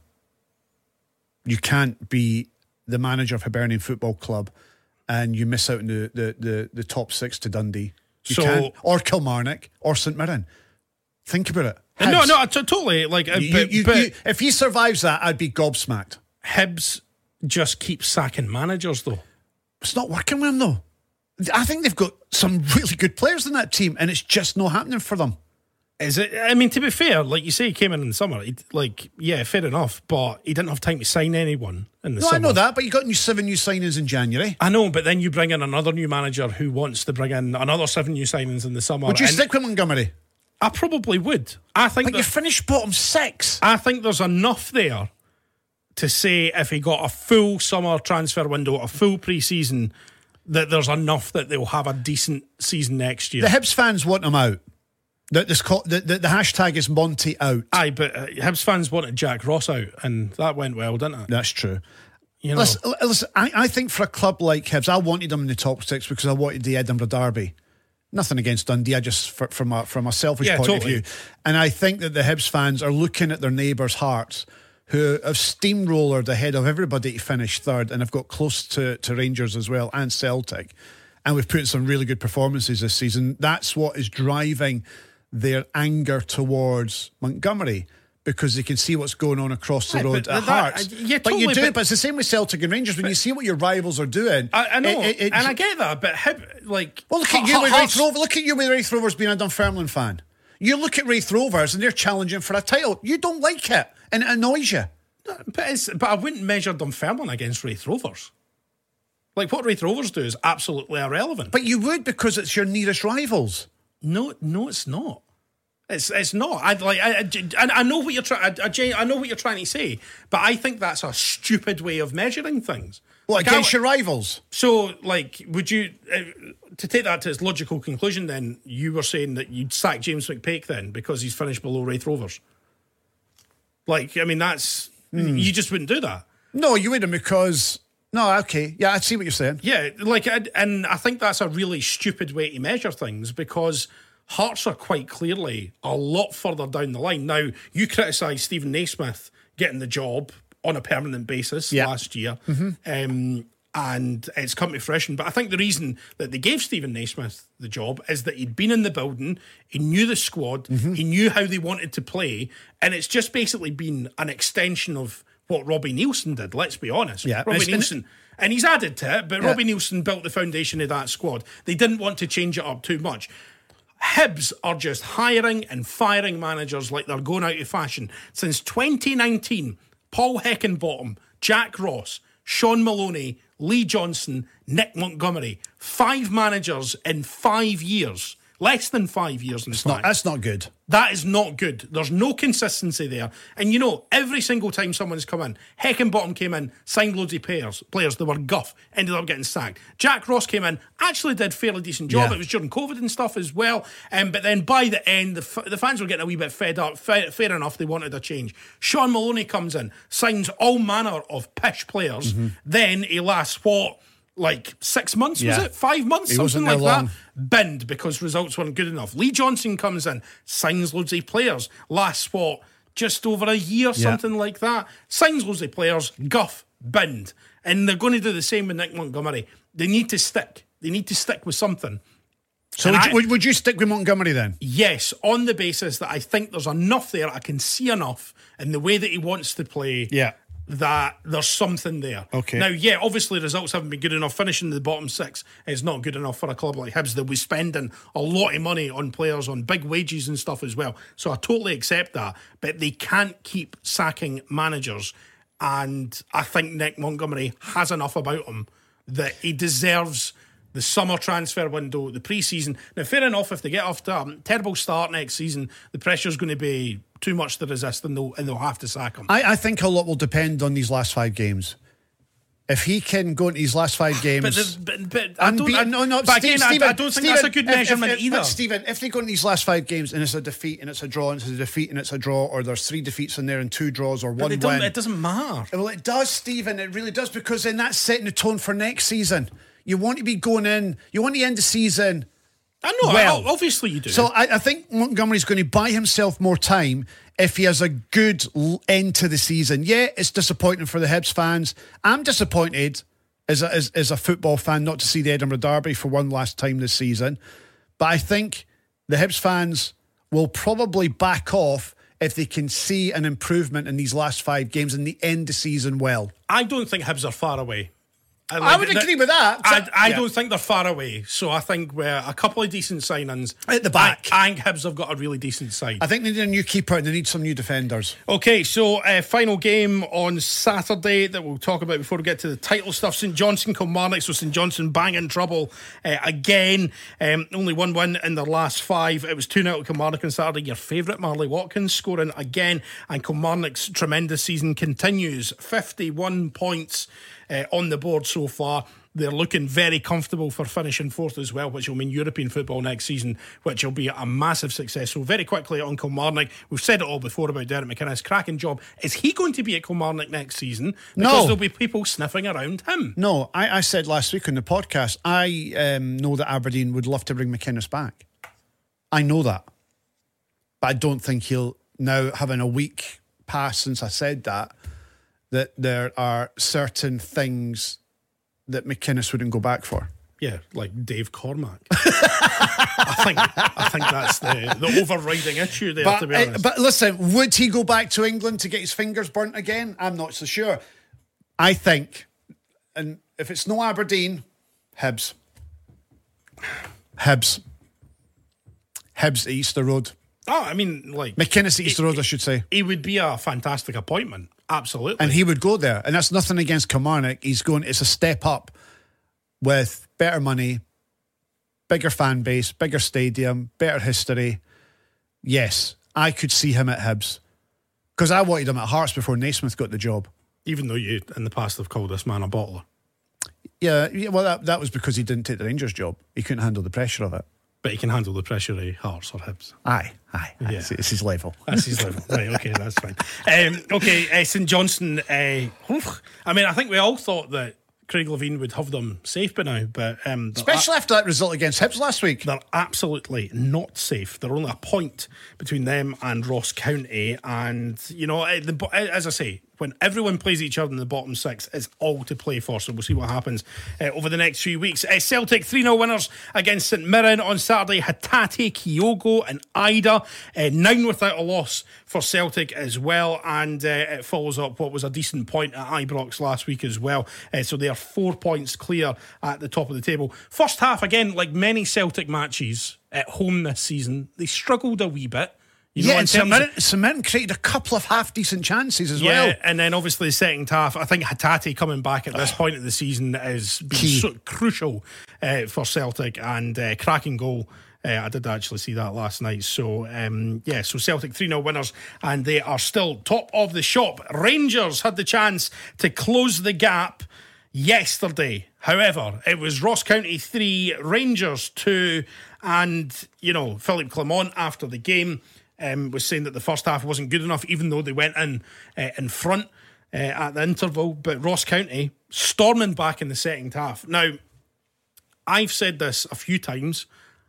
You can't be the manager of Hibernian Football Club and you miss out on the, the, the, the top six to Dundee. You So- can't. Or Kilmarnock or St Mirren. Think about it. Uh, No, Hibs. no, I t- totally. Like, uh, You- but, you- but you- if he survives that, I'd be gobsmacked. Hibs just keep sacking managers, though. It's not working with him, though. I think they've got some really good players in that team, and it's just not happening for them. Is it? I mean, to be fair, like you say, he came in in the summer. He, like, yeah, fair enough, but he didn't have time to sign anyone in the No, summer. I know that, but you got new seven new signings in January. I know, but then you bring in another new manager who wants to bring in another seven new signings in the summer. Would you and stick with Montgomery? I probably would. I think But you that, finished bottom six. I think there's enough there to say if he got a full summer transfer window, a full pre-season, that there's enough that they'll have a decent season next year. The Hibs fans want him out. The, this co- the, the, the hashtag is Monty out. Aye, but uh, Hibs fans wanted Jack Ross out, and that went well, didn't it? That's true. You know, Listen, listen I, I think for a club like Hibs, I wanted them in the top six because I wanted the Edinburgh Derby. Nothing against Dundee, I just for, from a from a selfish Yeah, point totally. of view. And I think that the Hibs fans are looking at their neighbours' Hearts, who have steamrollered ahead of everybody to finish third, and have got close to, to Rangers as well and Celtic. And we've put in some really good performances this season. That's what is driving their anger towards Montgomery, because they can see what's going on across the Right, road but at that- Hearts. yeah, But you totally, do, but- but it's the same with Celtic and Rangers. When you see what your rivals are doing, I, I know, it- it- it- and I get that, but Hib, like, well, look at you Heart- with Hearts- Wraith Rovers. Look at you with Wraith Rovers being a Dunfermline fan. You look at Wraith Rovers and they're challenging for a title. You don't like it, and it annoys you. But, it's, but I wouldn't measure Dunfermline against Wraith Rovers. Like, what Wraith Rovers do is absolutely irrelevant. But you would, because it's your nearest rivals. No, no, it's not. It's it's not. I like. I, I, I know what you're trying. I, I, I know what you're trying to say, but I think that's a stupid way of measuring things. What, Like, against I- your rivals? So, like, would you uh, to take that to its logical conclusion? Then you were saying that you'd sack James McPake then because he's finished below Wraith Rovers. Like, I mean, that's you just wouldn't do that. No, you wouldn't, because... No, okay. Yeah, I see what you're saying. Yeah, like, I- and I think that's a really stupid way to measure things, because Hearts are quite clearly a lot further down the line. Now, you criticise Stephen Naismith getting the job on a permanent basis Yeah. last year, um, and it's come to fruition. But I think the reason that they gave Stephen Naismith the job is that he'd been in the building, he knew the squad, he knew how they wanted to play, and it's just basically been an extension of what Robbie Nielsen did, let's be honest. Yeah. Robbie It's- Nielsen... And he's added to it, but Yeah. Robbie Nielsen built the foundation of that squad. They didn't want to change it up too much. Hibs are just hiring and firing managers like they're going out of fashion. Since twenty nineteen, Paul Heckenbottom, Jack Ross, Sean Maloney, Lee Johnson, Nick Montgomery. Five managers in five years. Less than five years, in It's fact. not, that's not good. That is not good. There's no consistency there. And you know, every single time someone's come in, Heckenbottom came in, signed loads of players, players that were guff, ended up getting sacked. Jack Ross came in, actually did a fairly decent job. Yeah. It was during COVID and stuff as well. Um, but then by the end, the, f- the fans were getting a wee bit fed up. Fair, fair enough, they wanted a change. Sean Maloney comes in, signs all manner of pish players. Mm-hmm. Then he lasts, what, like six months, was Yeah. it? Five months? He Something wasn't like there long. that. Binned because results weren't good enough. Lee Johnson comes in, signs loads of players, lasts what, just over a year, something like that. Signs loads of players, guff, binned. And they're going to do the same with Nick Montgomery. They need to stick. They need to stick with something. So And would, I- you, would, would you stick with Montgomery then? Yes, on the basis that I think there's enough there, I can see enough in the way that he wants to play. Yeah. That there's something there. Okay. Now, yeah, obviously results haven't been good enough. Finishing in the bottom six is not good enough for a club like Hibs that was spending a lot of money on players, on big wages and stuff as well. So I totally accept that. But they can't keep sacking managers. And I think Nick Montgomery has enough about him that he deserves the summer transfer window, the pre-season. Now, fair enough, if they get off to a terrible start next season, the pressure's going to be too much to resist and they'll, and they'll have to sack him. I, I think a lot will depend on these last five games. If he can go into these last five games, But, the, but, but I don't, I, unbeaten, no, no, but Steve- again, I- Stephen, I, don't think Stephen, that's a good if- measurement if, if, either. But Stephen, if they go in these last five games and it's a defeat and it's a draw and it's a defeat and it's a draw, or there's three defeats in there and two draws or But one it, don't, win, it doesn't matter. well, it does, Stephen. It really does, because then that's setting the tone for next season. You want to be going in. You want to end the season. I know, Well, I, obviously you do. So I, I think Montgomery's going to buy himself more time if he has a good l- end to the season. Yeah, it's disappointing for the Hibs fans. I'm disappointed as a, as, as a football fan not to see the Edinburgh Derby for one last time this season. But I think the Hibs fans will probably back off if they can see an improvement in these last five games and the end the season well. I don't think Hibs are far away. I would agree with that. I, I Yeah. don't think they're far away. So I think we're a couple of decent signings At the back. I, I think Hibs have got a really decent side. I think they need a new keeper and they need some new defenders. Okay, so uh, final game on Saturday that we'll talk about before we get to the title stuff. St Johnstone, Kilmarnock. So St Johnstone bang in trouble uh, again. Um, only one win in their last five. It was two nil to Kilmarnock on Saturday. Your favourite Marley Watkins scoring again. And Kilmarnock's tremendous season continues. fifty-one points uh, on the board so far. They're looking very comfortable for finishing fourth as well, which will mean European football next season, which will be a massive success. So very quickly on Kilmarnock, we've said it all before about Derek McInnes, cracking job. Is he going to be at Kilmarnock next season? Because No. there'll be people sniffing around him. No, I, I said last week on the podcast, I um, know that Aberdeen would love to bring McInnes back. I know that. But I don't think he'll, now having a week past since I said that, that there are certain things that McInnes wouldn't go back for. Yeah, like Dave Cormack. I think I think that's the, the overriding issue there, But, to be uh, honest. but listen, would he go back to England to get his fingers burnt again? I'm not so sure. I think, and if it's no Aberdeen, Hibs. Hibs. Hibs at Easter Road. oh, I mean, like... McInnes at Easter Road, I should say. He would be a fantastic appointment. Absolutely. And he would go there. And that's nothing against Kilmarnock. He's going, it's a step up with better money, bigger fan base, bigger stadium, better history. Yes, I could see him at Hibs. Because I wanted him at Hearts before Naismith got the job. Even though you, in the past, have called this man a bottler. Yeah, yeah, well, that, that was because he didn't take the Rangers job. He couldn't handle the pressure of it. But he can handle the pressure of Hearts or Hibs. Aye, aye. aye. Yeah. It's, it's his level. That's his level. Right, okay, that's fine. Um, okay, uh, St Johnstone. Uh, oof. I mean, I think we all thought that Craig Levein would have them safe by now, but um, they're Especially after that result against Hibs last week. they're absolutely not safe. They're only a point between them and Ross County, and you know, uh, the, bo- uh, as I say, when everyone plays each other in the bottom six, it's all to play for. So we'll see what happens uh, over the next few weeks. Uh, Celtic three nil winners against St Mirren on Saturday. Hatate, Kyogo and Ida. Uh, nine without a loss for Celtic as well. And uh, it follows up what was a decent point at Ibrox last week as well. Uh, so they are four points clear at the top of the table. First half, again, like many Celtic matches at home this season, they struggled a wee bit. You know, yeah, in and terms St. St. Mirren created a couple of half-decent chances as yeah, well. and then obviously the second half, I think Hatate coming back at this point of the season has been Key. so crucial uh, for Celtic, and uh, cracking goal. Uh, I did actually see that last night. So, um, yeah, so Celtic three nil winners, and they are still top of the shop. Rangers had the chance to close the gap yesterday. However, it was Ross County three, Rangers two, and, you know, Philippe Clement after the game um, was saying that the first half wasn't good enough, even though they went in uh, in front uh, at the interval. But Ross County storming back in the second half. Now, I've said this a few times.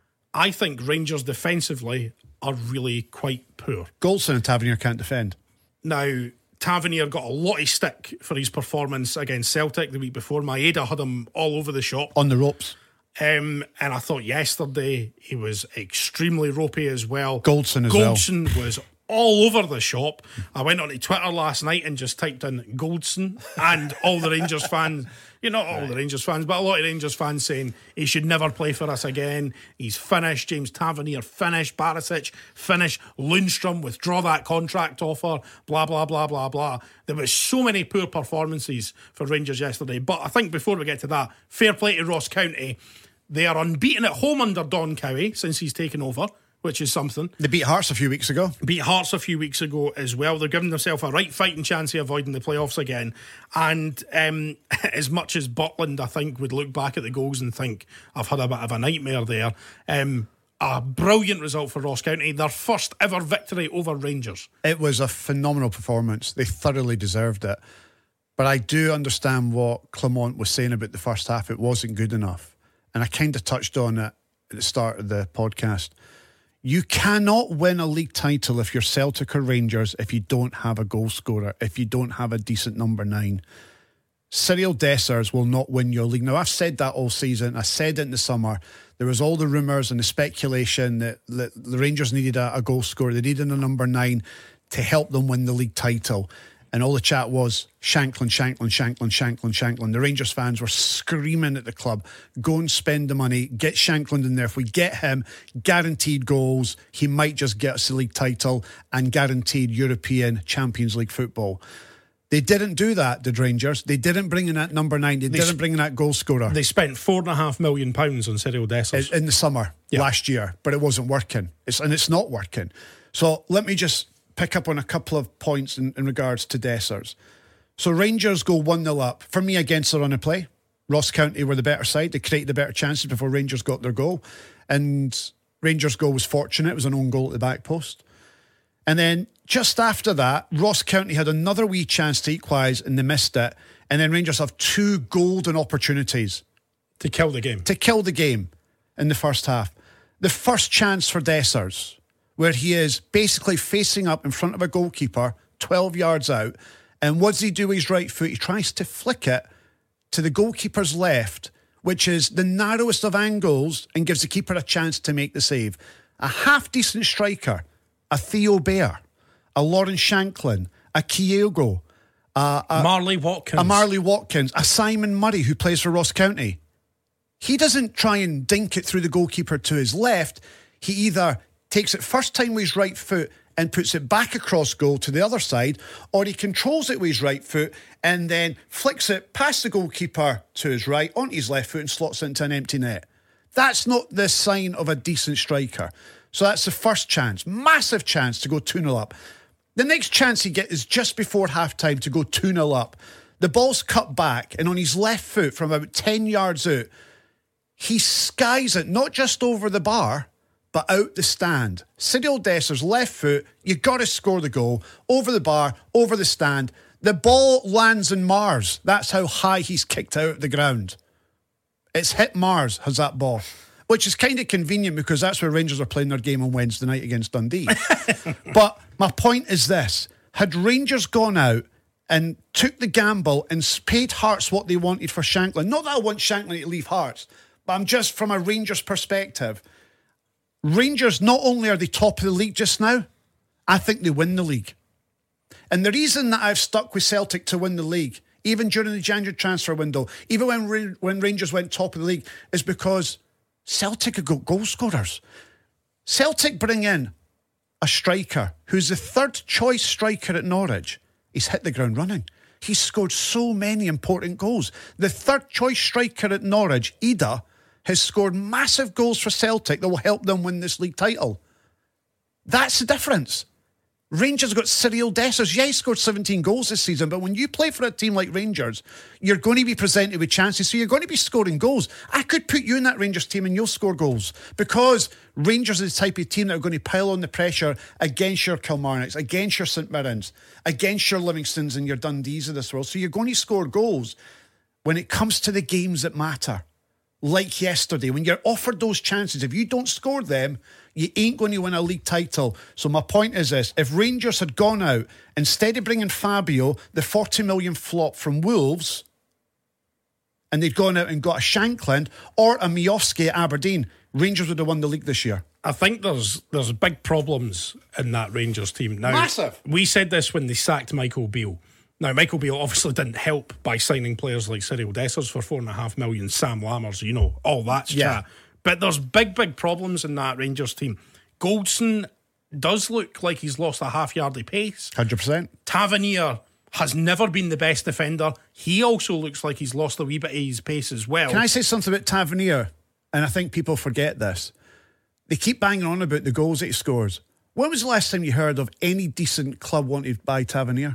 I think Rangers defensively are really quite poor. Goldson and Tavernier can't defend. Now, Tavernier got a lot of stick for his performance against Celtic the week before. Maeda had him all over the shop. On the ropes. Um, and I thought yesterday he was extremely ropey as well. Goldson as well. Goldson was all over the shop. I went onto Twitter last night and just typed in Goldson, and all the Rangers fans, you know, not all the Rangers fans, but a lot of Rangers fans saying he should never play for us again. He's finished. James Tavernier finished. Barisic finished. Lundstrom withdraw that contract offer. Blah, blah, blah, blah, blah. There was so many poor performances for Rangers yesterday. But I think before we get to that, fair play to Ross County. They are unbeaten at home under Don Cowie since he's taken over, which is something. They beat Hearts a few weeks ago. Beat Hearts a few weeks ago as well. They're giving themselves a right fighting chance of avoiding the playoffs again. And um, as much as Butland, I think, would look back at the goals and think, I've had a bit of a nightmare there. Um, a brilliant result for Ross County. Their first ever victory over Rangers. It was a phenomenal performance. They thoroughly deserved it. But I do understand what Clement was saying about the first half. It wasn't good enough. And I kind of touched on it at the start of the podcast. You cannot win a league title if you're Celtic or Rangers if you don't have a goal scorer, if you don't have a decent number nine. Cyril Dessers will not win your league. Now, I've said that all season. I said it in the summer. There was all the rumours and the speculation that, that the Rangers needed a, a goal scorer. They needed a number nine to help them win the league title. And all the chat was Shanklin, Shanklin, Shanklin, Shanklin, Shanklin. The Rangers fans were screaming at the club, go and spend the money, get Shanklin in there. If we get him, guaranteed goals, he might just get us the league title and guaranteed European Champions League football. They didn't do that, did Rangers. They didn't bring in that number nine. They, they didn't bring in that goal scorer. They spent four and a half million pounds on Cyril Dessers. In the summer, yeah. last year, but it wasn't working. It's, and it's not working. So let me just pick up on a couple of points in, in regards to Dessers. So Rangers go one nil up. For me, against the run of play. Ross County were the better side. They created the better chances before Rangers got their goal. And Rangers' goal was fortunate. It was an own goal at the back post. And then just after that, Ross County had another wee chance to equalise and they missed it. And then Rangers have two golden opportunities. To kill the game. To kill the game in the first half. The first chance for Dessers, where he is basically facing up in front of a goalkeeper, twelve yards out. And what does he do with his right foot? He tries to flick it to the goalkeeper's left, which is the narrowest of angles and gives the keeper a chance to make the save. A half-decent striker, a Theo Bair, a Lawrence Shanklin, a Kyogo, a, a Marley Watkins. A Marley Watkins, a Simon Murray who plays for Ross County. He doesn't try and dink it through the goalkeeper to his left. He either takes it first time with his right foot and puts it back across goal to the other side, or he controls it with his right foot and then flicks it past the goalkeeper to his right onto his left foot and slots it into an empty net. That's not the sign of a decent striker. So that's the first chance. Massive chance to go two nil up. The next chance he gets is just before half-time to go two nil up. The ball's cut back, and on his left foot from about ten yards out, he skies it, not just over the bar, but out the stand. Cyril Dessers' left foot, you've got to score the goal. Over the bar, over the stand. The ball lands in Mars. That's how high he's kicked out of the ground. It's hit Mars, has that ball. Which is kind of convenient because that's where Rangers are playing their game on Wednesday night against Dundee. But my point is this. Had Rangers gone out and took the gamble and paid Hearts what they wanted for Shanklin, not that I want Shanklin to leave Hearts, but I'm just from a Rangers perspective. Rangers, not only are they top of the league just now, I think they win the league. And the reason that I've stuck with Celtic to win the league, even during the January transfer window, even when when Rangers went top of the league, is because Celtic have got goal scorers. Celtic bring in a striker who's the third choice striker at Norwich. He's hit the ground running. He's scored so many important goals. The third choice striker at Norwich, Ida, has scored massive goals for Celtic that will help them win this league title. That's the difference. Rangers got Cyril Dessers. Yeah, he scored seventeen goals this season, but when you play for a team like Rangers, you're going to be presented with chances, so you're going to be scoring goals. I could put you in that Rangers team and you'll score goals, because Rangers are the type of team that are going to pile on the pressure against your Kilmarnocks, against your St Mirrens, against your Livingstons and your Dundees of this world. So you're going to score goals when it comes to the games that matter. Like yesterday, when you're offered those chances, if you don't score them, you ain't going to win a league title. So my point is this: if Rangers had gone out, instead of bringing Fabio, the forty million flop from Wolves, and they'd gone out and got a Shankland or a Miofsky at Aberdeen, Rangers would have won the league this year. I think there's there's big problems in that Rangers team now. Massive. We said this when they sacked Michael Beale. Now, Michael Beale obviously didn't help by signing players like Cyril Dessers for four and a half million, Sam Lammers, you know, all that's Yeah. chat. But there's big, big problems in that Rangers team. Goldson does look like he's lost a half-yardly pace. one hundred percent. Tavernier has never been the best defender. He also looks like he's lost a wee bit of his pace as well. Can I say something about Tavernier? And I think people forget this. They keep banging on about the goals that he scores. When was the last time you heard of any decent club wanted to buy Tavernier?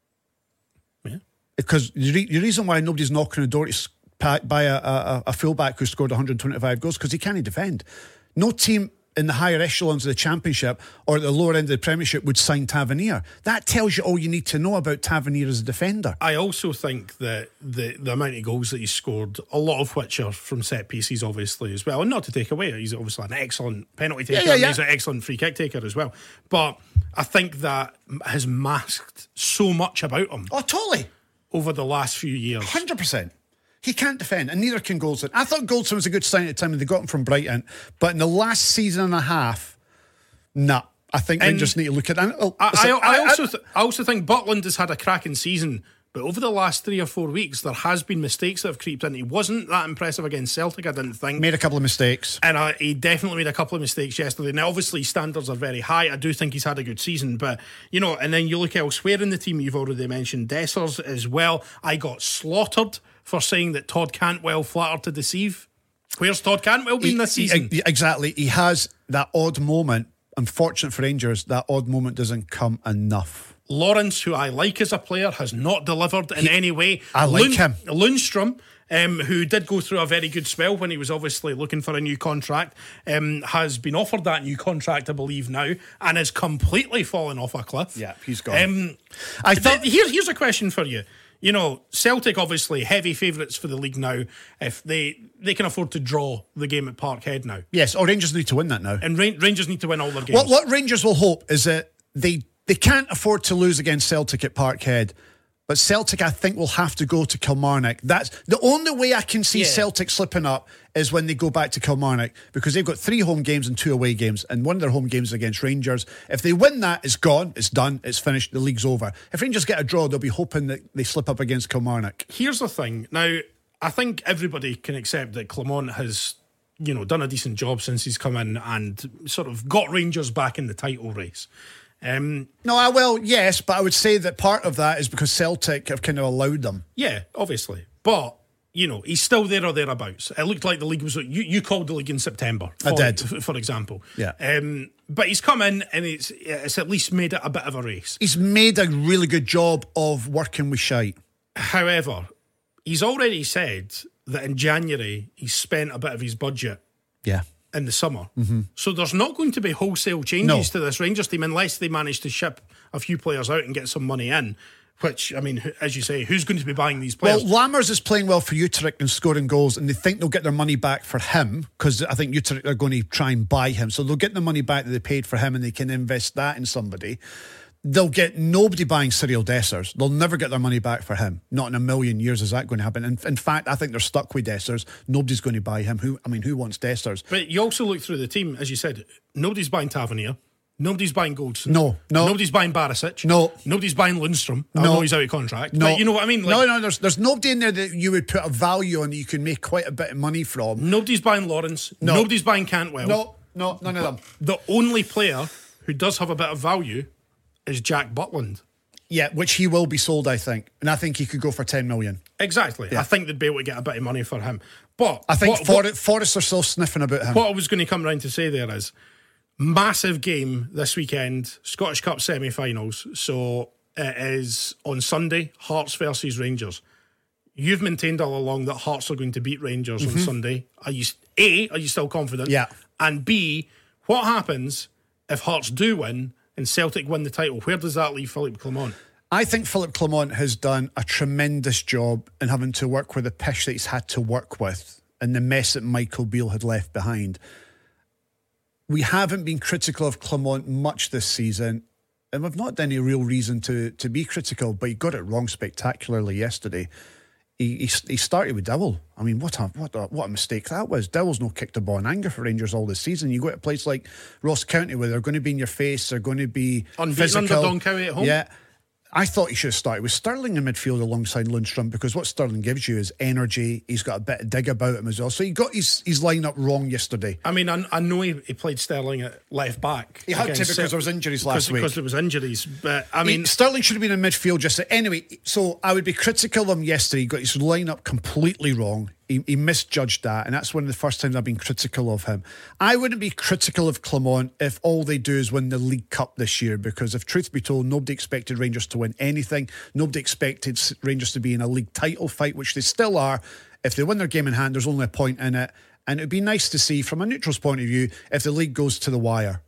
Yeah. Because the, re- the reason why nobody's knocking on the door to s- pa- buy a, a, a fullback who scored one hundred twenty-five goals, because he can't defend. No team in the higher echelons of the Championship or at the lower end of the Premiership would sign Tavernier. That tells you all you need to know about Tavernier as a defender. I also think that the, the amount of goals that he's scored, a lot of which are from set pieces, obviously, as well. And not to take away, he's obviously an excellent penalty taker, Yeah, yeah, yeah. and he's an excellent free kick taker as well. But I think that has masked so much about him Oh, totally. over the last few years. one hundred percent. He can't defend, and neither can Goldson. I thought Goldson was a good sign at the time when they got him from Brighton, but in the last season and a half, nah. I think And Rangers need to look at that. Oh, I, so I, I also th- I also think Butland has had a cracking season, but over the last three or four weeks, there has been mistakes that have creeped in. He wasn't that impressive against Celtic, I didn't think. made a couple of mistakes. And uh, he definitely made a couple of mistakes yesterday. Now, obviously, standards are very high. I do think he's had a good season. But, you know, and then you look elsewhere in the team, you've already mentioned Dessers as well. I got slaughtered for saying that Todd Cantwell flattered to deceive. Where's Todd Cantwell been He- this he- season? exactly. He has that odd moment. Unfortunate for Rangers, that odd moment doesn't come enough. Lawrence, who I like as a player, has not delivered in any way. I like him. Lundstrom, um, who did go through a very good spell when he was obviously looking for a new contract, um, has been offered that new contract, I believe, now, and has completely fallen off a cliff. Yeah, he's gone. Um, I thought th- here, here's a question for you. You know, Celtic obviously heavy favourites for the league now. If they they can afford to draw the game at Parkhead now, yes, or Rangers need to win that now. and Ra- Rangers need to win all their games. What, what Rangers will hope is that they they can't afford to lose against Celtic at Parkhead. But Celtic, I think, will have to go to Kilmarnock. That's the only way I can see Yeah. Celtic slipping up is when they go back to Kilmarnock, because they've got three home games and two away games, and one of their home games is against Rangers. If they win that, it's gone, it's done, it's finished, the league's over. If Rangers get a draw, they'll be hoping that they slip up against Kilmarnock. Here's the thing. Now, I think everybody can accept that Clement has, you know, done a decent job since he's come in and sort of got Rangers back in the title race. Um, No, I will, yes, but I would say that part of that is because Celtic have kind of allowed them. yeah, obviously. But, you know, he's still there or thereabouts. It looked like the league was... You, you called the league in September. I for, did. f- For example. Yeah. Um, but he's come in and it's, it's at least made it a bit of a race. He's made a really good job of working with shite. However, he's already said that in January he's spent a bit of his budget Yeah. in the summer. Mm-hmm. So there's not going to be wholesale changes No. to this Rangers team unless they manage to ship a few players out and get some money in, which, I mean, as you say, who's going to be buying these Well, players? Lammers is playing well for Utrecht and scoring goals, and they think they'll get their money back for him because I think Utrecht are going to try and buy him. So they'll get the money back that they paid for him and they can invest that in somebody. They'll get nobody buying Cyril Dessers. They'll never get their money back for him. Not in a million years is that going to happen. In, in fact, I think they're stuck with Dessers. Nobody's going to buy him. Who? I mean, who wants Dessers? But you also look through the team, as you said, nobody's buying Tavernier. Nobody's buying Goldson. No, no. Nobody's buying Barisic. No. Nobody's buying Lundstrom. I No. know he's out of contract. No, But you know what I mean? Like, no, no. There's there's nobody in there that you would put a value on that you can make quite a bit of money from. Nobody's buying Lawrence. No. Nobody's buying Cantwell. No, no, none of them. The only player who does have a bit of value is Jack Butland. Yeah, which he will be sold, I think. And I think he could go for ten million. Exactly. Yeah. I think they'd be able to get a bit of money for him. But I think what, For- what, Forest are still sniffing about him. what I was going to come round to say there is massive game this weekend, Scottish Cup semi-finals. So it is on Sunday, Hearts versus Rangers. You've maintained all along that Hearts are going to beat Rangers mm-hmm. on Sunday. Are you A, are you still confident? Yeah. And B, what happens if Hearts do win and Celtic win the title? Where does that leave Philippe Clement? I think Philippe Clement has done a tremendous job in having to work with the pitch that he's had to work with and the mess that Michael Beale had left behind. We haven't been critical of Clement much this season, and we've not had any real reason to, to be critical, but he got it wrong spectacularly yesterday. He, he he started with Dowell. I mean, what a what a what a mistake that was. Dowell's no kicked a ball in anger for Rangers all this season. You go to a place like Ross County where they're going to be in your face, they're going to be Unbeaten physical. under Don Cowie at home. Yeah. I thought he should have started with Sterling in midfield alongside Lundstrom, because what Sterling gives you is energy. He's got a bit of dig about him as well. So he got his, his line-up wrong yesterday. I mean, I, I know he, he played Sterling at left back. He had to because Cel- there was injuries last because, week. Because there was injuries. But, I mean... He, Sterling should have been in midfield just... Anyway, so I would be critical of him yesterday. He got his line-up completely wrong. He, he misjudged that, and that's one of the first times I've been critical of him. I wouldn't be critical of Clement if all they do is win the League Cup this year, because if truth be told, nobody expected Rangers to win anything. Nobody expected Rangers to be in a league title fight, which they still are. If they win their game in hand, there's only a point in it. And it would be nice to see, from a neutral's point of view, if the league goes to the wire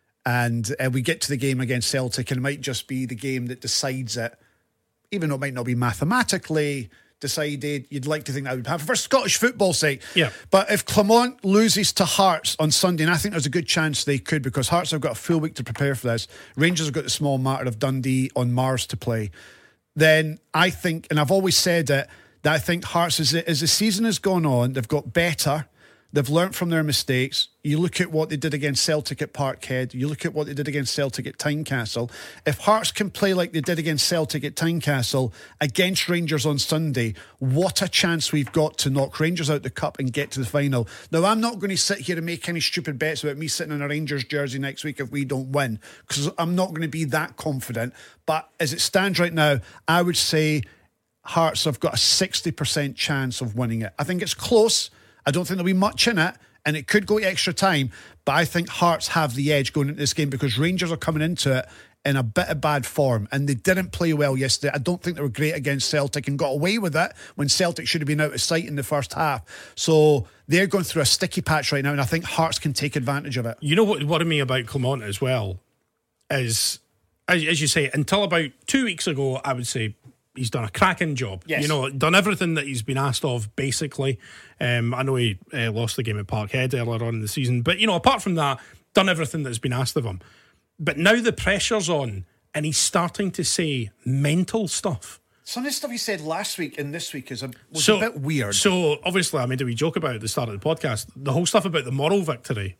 and uh, we get to the game against Celtic, and it might just be the game that decides it, even though it might not be mathematically decided. You'd like to think that would happen for Scottish football's sake. Yeah. But if Clement loses to Hearts on Sunday, and I think there's a good chance they could, because Hearts have got a full week to prepare for this, Rangers have got the small matter of Dundee on Mars to play, then I think, and I've always said it, that I think Hearts, as the, as the season has gone on, they've got better. They've learnt from their mistakes. You look at what they did against Celtic at Parkhead. You look at what they did against Celtic at Tynecastle. If Hearts can play like they did against Celtic at Tynecastle against Rangers on Sunday, what a chance we've got to knock Rangers out the cup and get to the final. Now, I'm not going to sit here and make any stupid bets about me sitting in a Rangers jersey next week if we don't win, because I'm not going to be that confident. But as it stands right now, I would say Hearts have got a sixty percent chance of winning it. I think it's close. I don't think there'll be much in it, and it could go to extra time, but I think Hearts have the edge going into this game because Rangers are coming into it in a bit of bad form, and they didn't play well yesterday. I don't think they were great against Celtic and got away with it when Celtic should have been out of sight in the first half. So they're going through a sticky patch right now, and I think Hearts can take advantage of it. You know what worried me about Clement as well is, as, as you say, until about two weeks ago, I would say he's done a cracking job. Yes. You know, done everything that he's been asked of, basically. Um, I know he uh, lost the game at Parkhead earlier on in the season, but, you know, apart from that, done everything that's been asked of him. But now the pressure's on, and he's starting to say mental stuff. Some of the stuff he said last week and this week is a, was so, a bit weird. So, obviously, I made a wee joke about it at the start of the podcast. The whole stuff about the moral victory.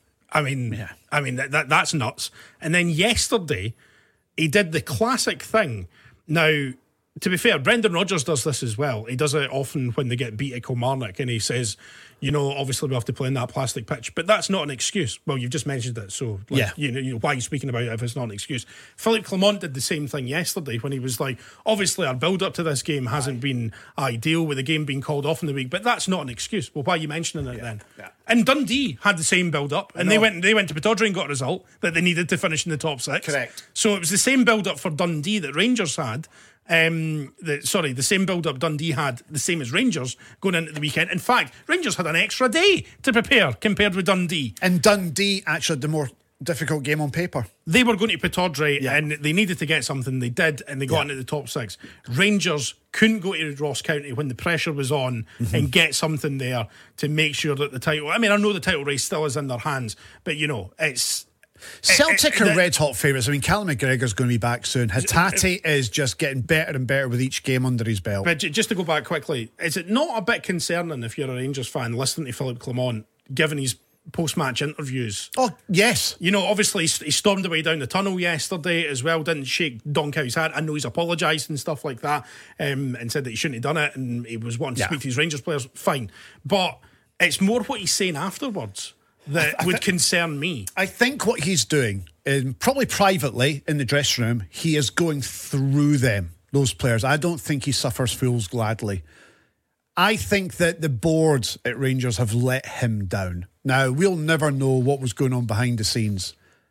I mean, Yeah. I mean that, that that's nuts. And then yesterday, he did the classic thing. Now, to be fair, Brendan Rodgers does this as well. He does it often when they get beat at Kilmarnock, and he says, you know, obviously we have to play in that plastic pitch, but that's not an excuse. Well, you've just mentioned it, so like, yeah. you know, you know, why are you speaking about it if it's not an excuse? Philippe Clement did the same thing yesterday when he was like, obviously our build-up to this game hasn't been ideal with the game being called off in the week, but that's not an excuse. Well, why are you mentioning it yeah. then? Yeah. And Dundee had the same build-up, and they went they went to Pittodrie and got a result that they needed to finish in the top six. Correct. So it was the same build-up for Dundee that Rangers had. Um, the, sorry, the same build-up Dundee had, the same as Rangers going into the weekend. In fact, Rangers had an extra day to prepare compared with Dundee. And Dundee actually had the more difficult game on paper. They were going to Pittodrie, Yeah. and they needed to get something. They did, and they got Yeah. into the top six. Rangers couldn't go to Ross County when the pressure was on mm-hmm. and get something there to make sure that the title... I mean, I know the title race still is in their hands, but, you know, it's... Celtic it, it, are the, red hot favourites. I mean, Callum McGregor's going to be back soon. Hatate is just getting better and better with each game under his belt. But just to go back quickly, is it not a bit concerning if you're a Rangers fan listening to Philippe Clement, given his post-match interviews? Oh, yes. You know, obviously he stormed away down the tunnel yesterday as well, didn't shake Don Cowie's hand. I know he's apologised and stuff like that, um, and said that he shouldn't have done it, and he was wanting to Yeah. speak to his Rangers players. Fine. But it's more what he's saying afterwards that I, I would th- concern me. I think what he's doing and probably privately in the dressing room, he is going through them, those players. I don't think he suffers fools gladly. I think that the boards at Rangers have let him down. Now, we'll never know what was going on behind the scenes.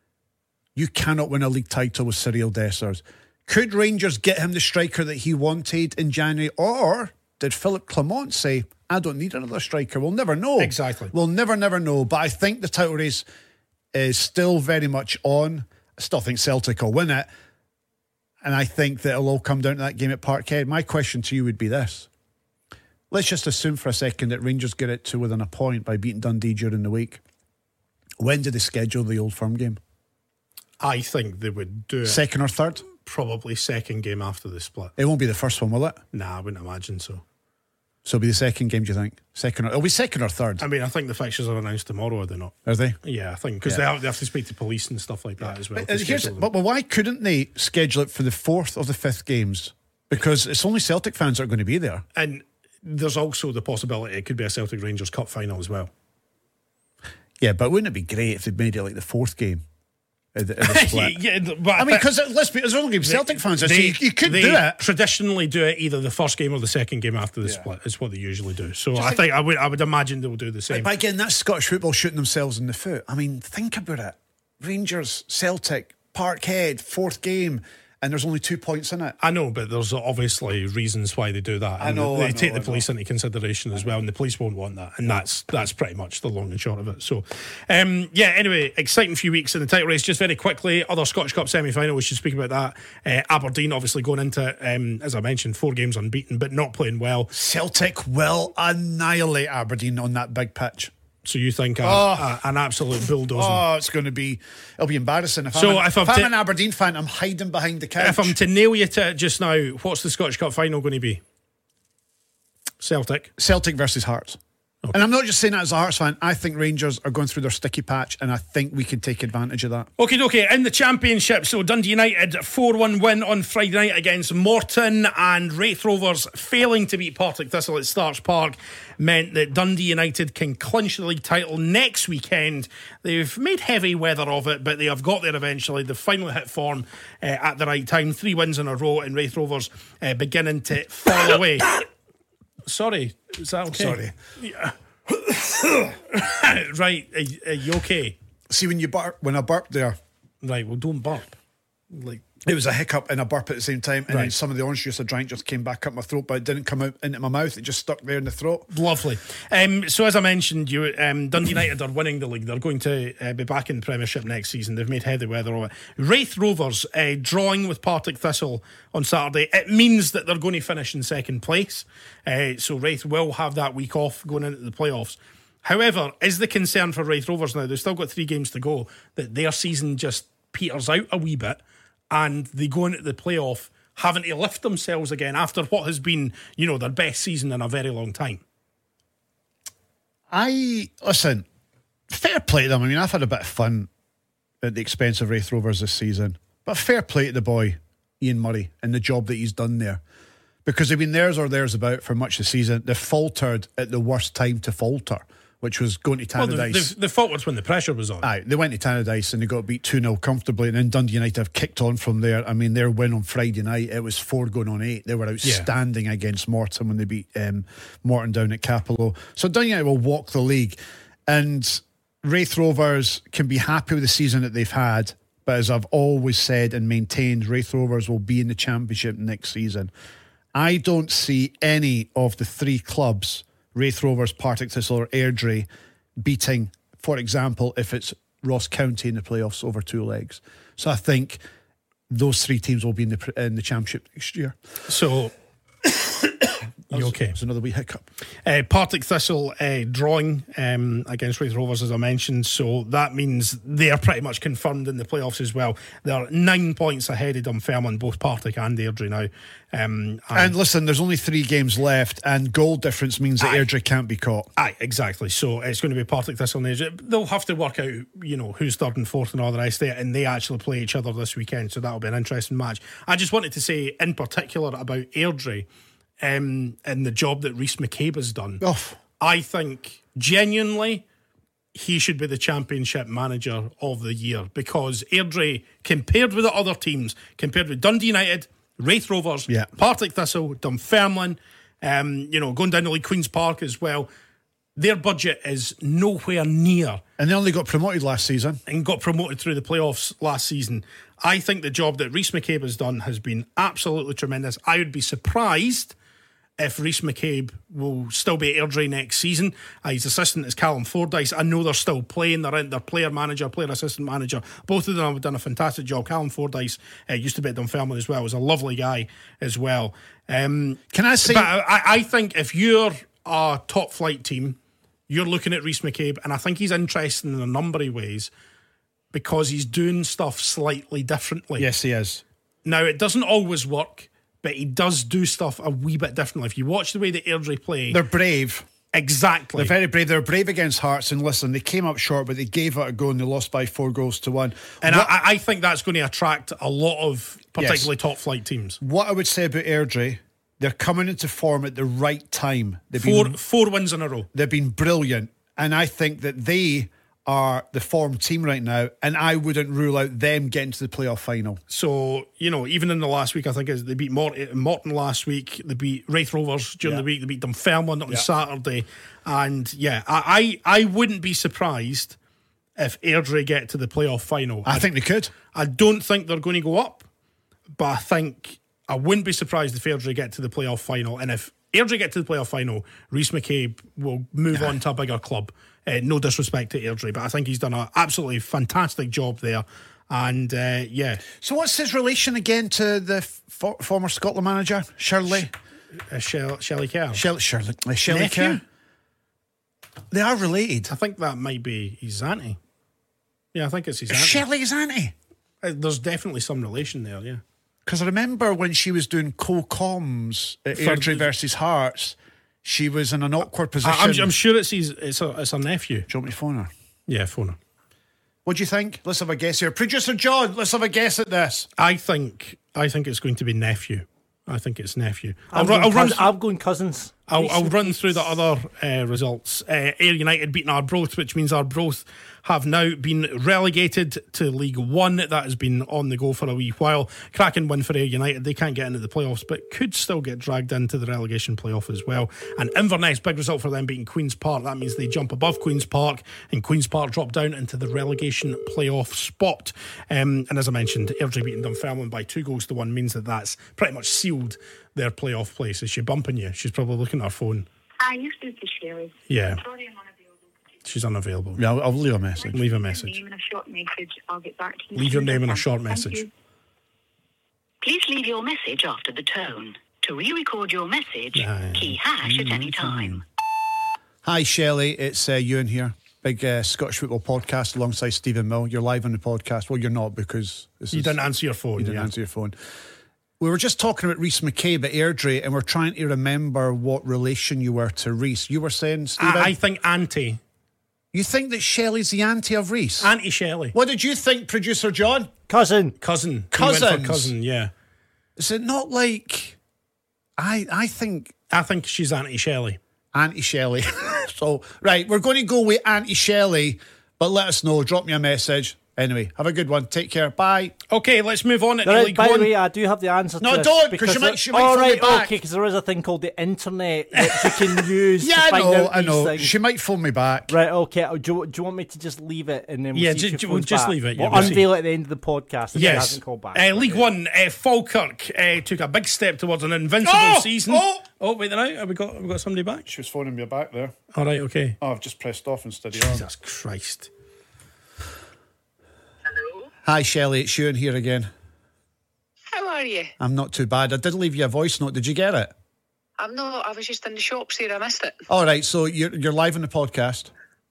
You cannot win a league title with Cyril Dessers. Could Rangers get him the striker that he wanted in January? Or did Philip Clement say, I don't need another striker? We'll never know. Exactly. We'll never, never know. But I think the title race is still very much on. I still think Celtic will win it. And I think that it'll all come down to that game at Parkhead. My question to you would be this. Let's just assume for a second that Rangers get it to within a point by beating Dundee during the week. When do they schedule the Old Firm game? I think they would do it. Second or third? Probably second game after the split. It won't be the first one, will it? Nah, I wouldn't imagine so. So it'll be the second game, do you think? Second or, it'll be second or third? I mean, I think the fixtures are announced tomorrow, are they not? Are they? Yeah, I think, because Yeah. they, have, they have to speak to police and stuff like that as well. But, to uh, here's, schedule them. but, but why couldn't they schedule it for the fourth of the fifth games? Because it's only Celtic fans that are going to be there. And there's also the possibility it could be a Celtic Rangers Cup final as well. Yeah, but wouldn't it be great if they'd made it like the fourth game of the, of the split? yeah, but I mean, because let's be, there's only going to be Celtic fans there, so you, you could they do it. traditionally do it either the first game or the second game after the Yeah. split. Is what they usually do. So Just I like- think I would I would imagine they'll do the same. But again, that's Scottish football shooting themselves in the foot. I mean, think about it. Rangers, Celtic, Parkhead, fourth game, and there's only two points in it. I know, but there's obviously reasons why they do that. I And know, They I know, take I the police know. into consideration as well, and the police won't want that. And that's that's pretty much the long and short of it. So, um, yeah, anyway, exciting few weeks in the title race. Just very quickly, other Scottish Cup semi-final, we should speak about that. Uh, Aberdeen obviously going into, um, as I mentioned, four games unbeaten, but not playing well. Celtic will annihilate Aberdeen on that big pitch. So you think a, Oh. a, an absolute bulldozer. Oh, it's going to be, it'll be embarrassing. If So I'm, an, if I'm if I'm ta- an Aberdeen fan, I'm hiding behind the couch. If I'm to nail you to it just now, what's the Scottish Cup final going to be? Celtic. Celtic versus Hearts. And I'm not just saying that as a Hearts fan. I think Rangers are going through their sticky patch, and I think we can take advantage of that. Okay, okay. In the Championship, so Dundee United four one win on Friday night against Morton, and Wraith Rovers failing to beat Partick Thistle at Starks Park meant that Dundee United can clinch the league title next weekend. They've made heavy weather of it, but they have got there eventually. They've finally hit form uh, at the right time. Three wins in a row, and Wraith Rovers uh, beginning to fall away. Sorry, is that okay? Sorry. Yeah. Right, are, are you okay? See, when you burp, when I burped there, Right, well, don't burp. Like, it was a hiccup and a burp at the same time, and then Right. some of the orange juice I drank just came back up my throat, but it didn't come out into my mouth. It just stuck there in the throat. lovely. Um, so, as I mentioned, you um, Dundee United are winning the league. They're going to uh, be back in the Premiership next season. They've made heavy weather of it. Wraith Rovers uh, drawing with Partick Thistle on Saturday. It means that they're going to finish in second place. Uh, so, Wraith will have that week off going into the playoffs. However, is the concern for Wraith Rovers now, they've still got three games to go, that their season just peters out a wee bit and they go into the playoff having to lift themselves again after what has been, you know, their best season in a very long time. I listen, fair play to them. I mean, I've had a bit of fun at the expense of Wraith Rovers this season, but fair play to the boy Ian Murray and the job that he's done there, because they've been theirs or theirs about for much of the season. They faltered at the worst time to falter, which was going to Well, Tannadice. the, the, the fault was when the pressure was on. Aye, they went to Tannadice and they got beat two nil comfortably, and then Dundee United have kicked on from there. I mean, their win on Friday night, it was four going on eight. They were outstanding against Morton when they beat um, Morton down at Capello. So Dundee United will walk the league, and Wraith Rovers can be happy with the season that they've had, but as I've always said and maintained, Wraith Rovers will be in the Championship next season. I don't see any of the three clubs, Wraith Rovers, Partick Thistle or Airdrie, beating, for example, if it's Ross County in the playoffs over two legs. So I think those three teams will be in the in the Championship next year. So, you okay? It's another wee hiccup. Uh, Partick Thistle uh, drawing um, against Wraith Rovers, as I mentioned, so that means they are pretty much confirmed in the playoffs as well. They're nine points ahead of Dunfermline, both Partick and Airdrie now. Um, and, And listen, there's only three games left, and goal difference means that Aye. Airdrie can't be caught. Aye, exactly. So it's going to be Partick Thistle and Airdrie. They'll have to work out, you know, who's third and fourth and all the rest of it, and they actually play each other this weekend, so that'll be an interesting match. I just wanted to say in particular about Airdrie um, and the job that Rhys McCabe has done. Oh. I think genuinely he should be the championship manager of the year, because Airdrie, compared with the other teams, compared with Dundee United, Raith Rovers, Yeah. Partick Thistle, Dunfermline, um, you know, going down to like Queen's Park as well, their budget is nowhere near, And they only got promoted last season. and got promoted through the playoffs last season. I think the job that Rhys McCabe has done has been absolutely tremendous. I would be surprised if Rhys McCabe will still be at Airdrie next season. Uh, his assistant is Callum Fordyce. I know they're still playing. They're in their player manager, player assistant manager. Both of them have done a fantastic job. Callum Fordyce uh, used to be at Dunfermline as well. Was a lovely guy as well. Um, Can I say... but I, I think if you're a top flight team, you're looking at Rhys McCabe, and I think he's interesting in a number of ways because he's doing stuff slightly differently. Yes, he is. Now, it doesn't always work, but he does do stuff a wee bit differently. If you watch the way that Airdrie play... They're brave. Exactly. They're very brave. They're brave against Hearts, and listen, they came up short, but they gave it a go and they lost by four goals to one. And what, I, I think that's going to attract a lot of particularly Yes. top flight teams. what I would say about Airdrie, they're coming into form at the right time. They've Four been, four wins in a row. they've been brilliant, and I think that they are the form team right now, and I wouldn't rule out them getting to the playoff final. So, you know, even in the last week, I think is they beat Mort- Morton last week. They beat Raith Rovers during Yeah. the week. They beat Dunfermline on Yeah. Saturday. And yeah, I, I I wouldn't be surprised if Airdrie get to the playoff final. I think they could. I don't think they're going to go up, but I think I wouldn't be surprised if Airdrie get to the playoff final. And if Airdrie get to the playoff final, Rhys McCabe will move on to a bigger club. Uh, no disrespect to Airdrie, but I think he's done an absolutely fantastic job there. And uh, yeah, So what's his relation again to the for, former Scotland manager, Shirley? uh, Shell, Shelley Kerr. Shirley, Shirley, uh, Shelley Nephew? Kerr? They are related. I think that might be his auntie. Yeah, I think it's his auntie. Shelley's auntie. Uh, There's definitely some relation there, yeah. Because I remember when she was doing co-coms at For Airdrie the- versus Hearts, she was in an awkward position. I, I'm, I'm sure it's his, it's, a, it's her nephew. Do you want me to phone her? Yeah, phone her. What do you think? Let's have a guess here. Producer John, let's have a guess at this. I think I think it's going to be nephew. I think it's nephew. I'll, I'm, ru- going, I'll run. cous- I'm going cousins. I'll, I'll run through the other uh, results. Uh, Ayr United beating Arbroath, which means Arbroath have now been relegated to League One. That has been on the go for a wee while. Cracking win for Ayr United. They can't get into the playoffs, but could still get dragged into the relegation playoff as well. And Inverness, big result for them, beating Queen's Park. That means they jump above Queen's Park, and Queen's Park drop down into the relegation playoff spot. Um, and as I mentioned, Airdrie beating Dunfermline by two goals to one means that that's pretty much sealed their playoff place. Is she bumping you? She's probably looking at her phone. Hi, you're through to Shelley. Yeah, Sorry, I'm unavailable. she's unavailable. Yeah, I'll, I'll leave a message. Leave a Your message. name and a short message. I'll get back to you. Leave your as soon as name I and a can. short Thank message. you. Please leave your message after the tone. To re-record your message, Aye. key hash at any time. Hi, Shelley. It's uh, Ewan here. Big uh, Scottish football podcast alongside Stephen Mill. You're live on the podcast. Well, you're not because this You is, didn't answer your phone. you didn't yeah. answer your phone. We were just talking about Rhys McCabe at Airdrie, and we're trying to remember what relation you were to Rhys. You were saying, Stephen, I, I think Auntie. you think that Shelley's the auntie of Rhys? Auntie Shelley. What did you think, producer John? Cousin. Cousin. You went Cousins. for cousin, yeah. Is it not like I? I think I think she's Auntie Shelley. Auntie Shelley. So right, we're going to go with Auntie Shelley, but let us know. Drop me a message. Anyway, have a good one. Take care. Bye. Okay, let's move on to Right, League by One. the way, I do have the answer No, to this. don't, 'cause because you might- there- she might All phone me right, back. okay, because there is a thing called the internet that you can use Yeah, to I find know. out I these know. things. She might phone me back. Right, okay. uh, Do you, do you want me to just leave it and then we'll Yeah, see ju- if she ju- we'll phones just back? leave it, yeah, We'll we'll see. unveil it at the end of the podcast if she Yes. hasn't called back. Uh, League One, uh, Falkirk uh, took a big step towards an invincible Oh! season. Oh! oh, wait there now. Have we got have we got somebody back? She was phoning me back there. All right, okay. Oh, I've just pressed off instead of on. Jesus Christ. Hello. Hi, Shelley. It's Ewan here again. How are you? I'm not too bad. I did leave you a voice note. Did you get it? I'm not. I was just in the shops there. I missed it. All right. So you're you're live on the podcast.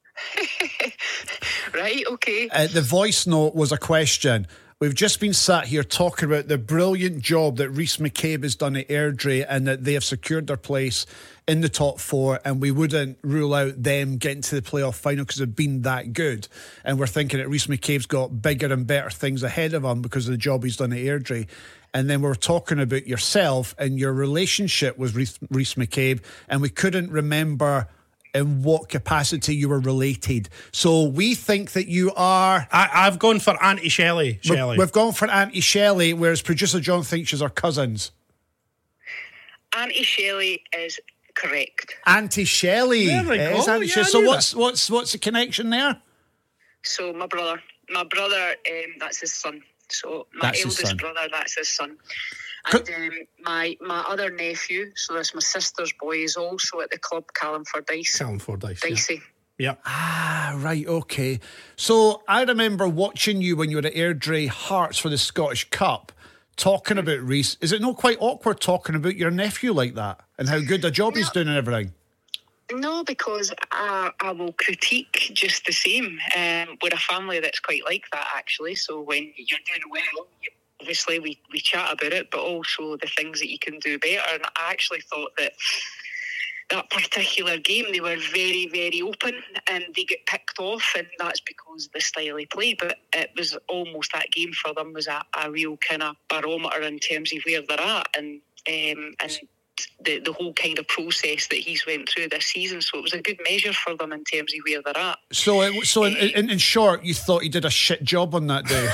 Right. Okay. Uh, the voice note was a question. We've just been sat here talking about the brilliant job that Rhys McCabe has done at Airdrie and that they have secured their place in the top four, and we wouldn't rule out them getting to the playoff final because they've been that good. And we're thinking that Rhys McCabe's got bigger and better things ahead of him because of the job he's done at Airdrie. And then we're talking about yourself and your relationship with Rhys, Rhys McCabe, and we couldn't remember in what capacity you were related. So we think that you are... I, I've gone for Auntie Shelley. Shelley. We've gone for Auntie Shelley, whereas producer John thinks she's our cousins. Auntie Shelley is correct. Auntie Shelley. There we is go. Auntie Yeah, Shelley. I So knew what's, what's, what's the connection there? So my brother, my brother, um, that's his son. So my That's his eldest son. brother, that's his son. Could- And um, my my other nephew, so that's my sister's boy, is also at the club, Callumford Dice. Callumford Dice. Dicey. Yeah. Ah, right, okay. So I remember watching you when you were at Airdrie Hearts for the Scottish Cup, talking about Reece. Is it not quite awkward talking about your nephew like that and how good a job he's doing and everything? No, because I, I will critique just the same. Um, we're a family that's quite like that, actually. So when you're doing well, you, obviously we, we chat about it, but also the things that you can do better. And I actually thought that that particular game, they were very, very open and they get picked off, and that's because of the style they play. But it was almost that game for them was a, a real kind of barometer in terms of where they're at and um, and the, the whole kind of process that he's went through this season. So it was a good measure for them in terms of where they're at. So, it, so in, in, in short, you thought he did a shit job on that day?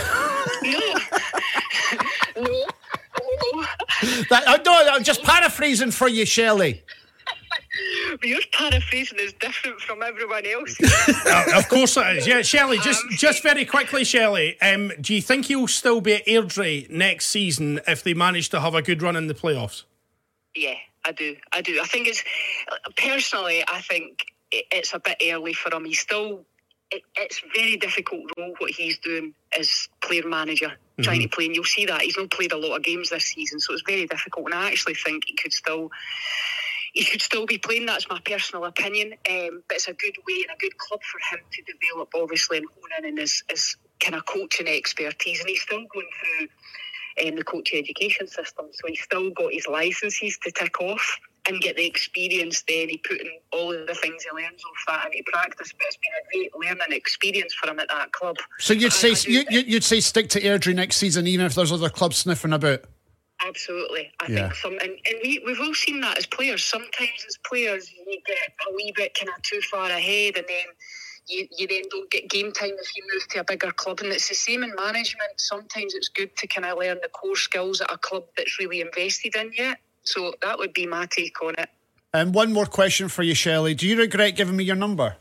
No. no. No. that, uh, no, I'm just paraphrasing for you, Shelley. But your paraphrasing is different from everyone else. Uh, of course it is. Yeah, Shelley, just just very quickly, Shelley, um, do you think he'll still be at Airdrie next season if they manage to have a good run in the playoffs? Yeah, I do. I do. I think it's, personally, I think it's a bit early for him. He's still, it, it's very difficult role what he's doing as player manager, mm-hmm. trying to play. And you'll see that. He's not played a lot of games this season, so it's very difficult. And I actually think he could still, he should still be playing. That's my personal opinion. Um, but it's a good way and a good club for him to develop, obviously, and hone in his, his kind of coaching expertise. And he's still going through Um, the coach education system, so he's still got his licences to tick off and get the experience. Then he put in all of the things he learns off that into practice. But it's been a great learning experience for him at that club. So you'd I, say I do, you, you, you'd say stick to Airdrie next season, even if there's other clubs sniffing about. Absolutely, I Yeah. think some, and, and we we've all seen that as players. Sometimes as players, you get a wee bit kind of too far ahead, and then You, you then don't get game time if you move to a bigger club. And it's the same in management. Sometimes it's good to kind of learn the core skills at a club that's really invested in you. So that would be my take on it. And one more question for you, Shelley. Do you regret giving me your number?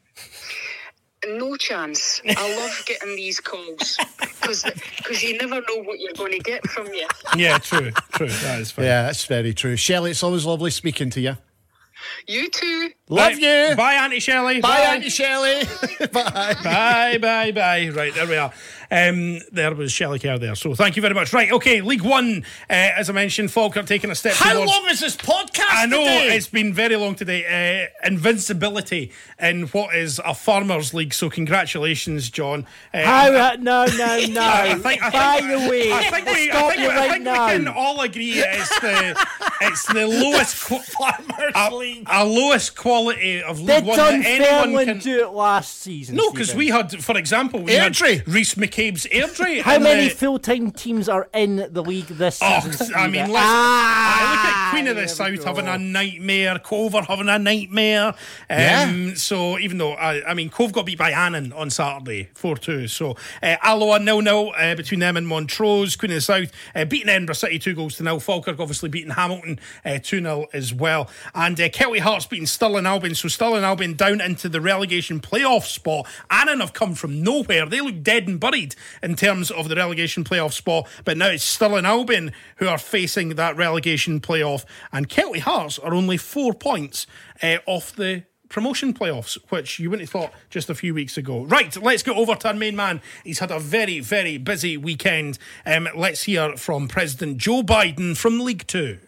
No chance. I love getting these calls because you never know what you're going to get from you. Yeah, true, true. That is fine. Yeah, that's very true. Shelley, it's always lovely speaking to you. You too. Love Right. you. Bye, Auntie Shelley. Bye, Auntie Shelley. Bye. Bye, bye, bye. Right, there we are. Um, there was Shelley Kerr there. So thank you very much. Right, okay, League One, uh, as I mentioned, Falkirk taking a step How towards... long is this podcast I know, today? it's been very long today. Uh, invincibility in what is a Farmers League. So congratulations, John. Uh, How? Uh, no, no, no. I think, I By think, the way, I think, we, I stop think, you we, I right think now. we can all agree it's the it's the lowest qu- Farmers a, League. a lowest quality of League Did One that anyone Dunfermline can. do it last season? No, because Stephen? we had, for example, we Airdrie. had Reece McCabe's Airdrie. How in many the- full-time teams are in the league this Oh, season? I mean, Stephen? let's, ah, I look at Queen of the there South we go. having a nightmare, Cove are having a nightmare. Um, Yeah. So even though, I, I mean, Cove got beat by Annan on Saturday, four two. So uh, Alloa nil nil uh, between them and Montrose. Queen of the South uh, beating Edinburgh City two goals to nil. Falkirk obviously beating Hamilton uh, two nil as well. And uh, Kelty Hearts beating Stirling Albion. So Stirling Albion down into the relegation playoff spot. Annan have come from nowhere. They look dead and buried in terms of the relegation playoff spot. But now it's Stirling Albion who are facing that relegation playoff. And Kelty Hearts are only four points uh, off the promotion playoffs, which you wouldn't have thought just a few weeks ago. Right, let's get over to our main man. He's had a very, very busy weekend. Um, let's hear from President Joe Biden from League Two.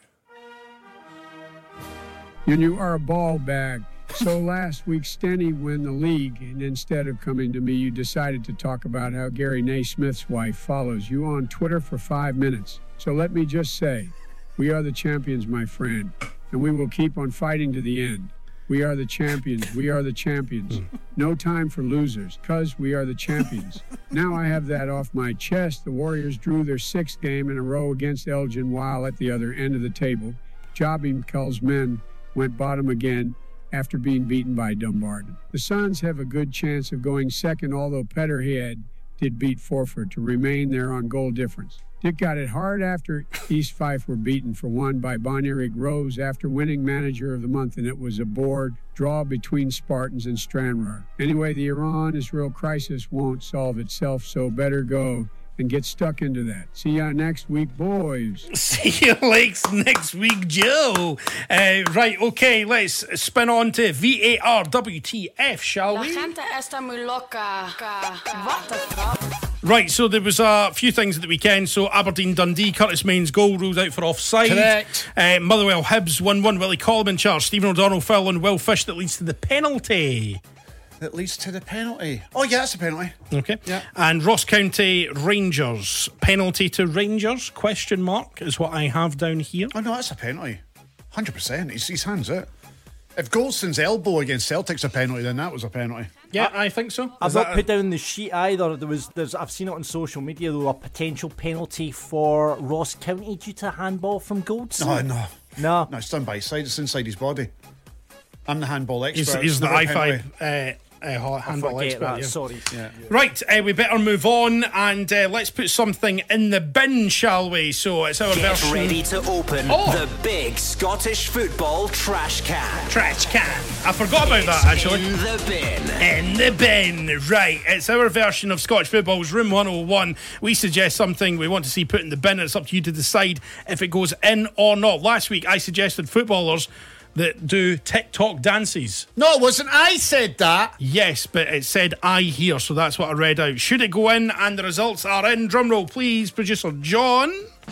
And you are a ball bag. So last week, Stenny won the league, and instead of coming to me, you decided to talk about how Gary Naismith's wife follows you on Twitter for five minutes. So let me just say, we are the champions, my friend, and we will keep on fighting to the end. We are the champions. We are the champions. No time for losers, because we are the champions. Now I have that off my chest. The Warriors drew their sixth game in a row against Elgin, while at the other end of the table, Jobby McCull's men went bottom again. after being beaten by Dumbarton. The Suns have a good chance of going second, although Peterhead did beat Forfar to remain there on goal difference. Dick got it hard after East Fife were beaten for one by Bonnyrigg Rose after winning Manager of the Month, and it was a board draw between Spartans and Stranraer. Anyway, the Iran-Israel crisis won't solve itself, so better go and get stuck into that. See ya next week, boys. See you next, next week, Joe. Uh, right, okay, let's spin on to V A R W T F, shall La we? gente está muy loca. What the fuck? Right, so there was a few things at the weekend. So Aberdeen Dundee, Curtis Main's goal ruled out for offside. Correct. Uh, Motherwell Hibs one one. Willie Coleman charged Stephen O'Donnell foul on Will Fish that leads to the penalty. That leads to the penalty. Oh, yeah, that's a penalty. Okay. Yeah. And Ross County Rangers, penalty to Rangers? Question mark is what I have down here. Oh, no, that's a penalty. one hundred percent. He's, his hands it. If Goldston's elbow against Celtic's a penalty, then that was a penalty. Yeah, I, I think so. I've Is not that put down the sheet either. There was, there's, I've seen it on social media though, a potential penalty for Ross County due to a handball from Goldson. No, no. No. No, it's done by his side. It's inside his body. I'm the handball expert. He's, he's It's the never a I penalty. five uh, uh, handball Forget expert. that, yeah. sorry. Yeah. Right, uh, we better move on and uh, let's put something in the bin, shall we? So it's our Get version. ready to open Oh. the big Scottish football trash can. Trash can. I forgot about that actually. In the bin. In the bin, right. It's our version of Scottish Football's Room one oh one. We suggest something we want to see put in the bin, and it's up to you to decide if it goes in or not. Last week, I suggested footballers that do TikTok dances. No, it wasn't. I said that. Yes, but it said I here, so that's what I read out. Should it go in? And the results are in. Drumroll, please, producer John.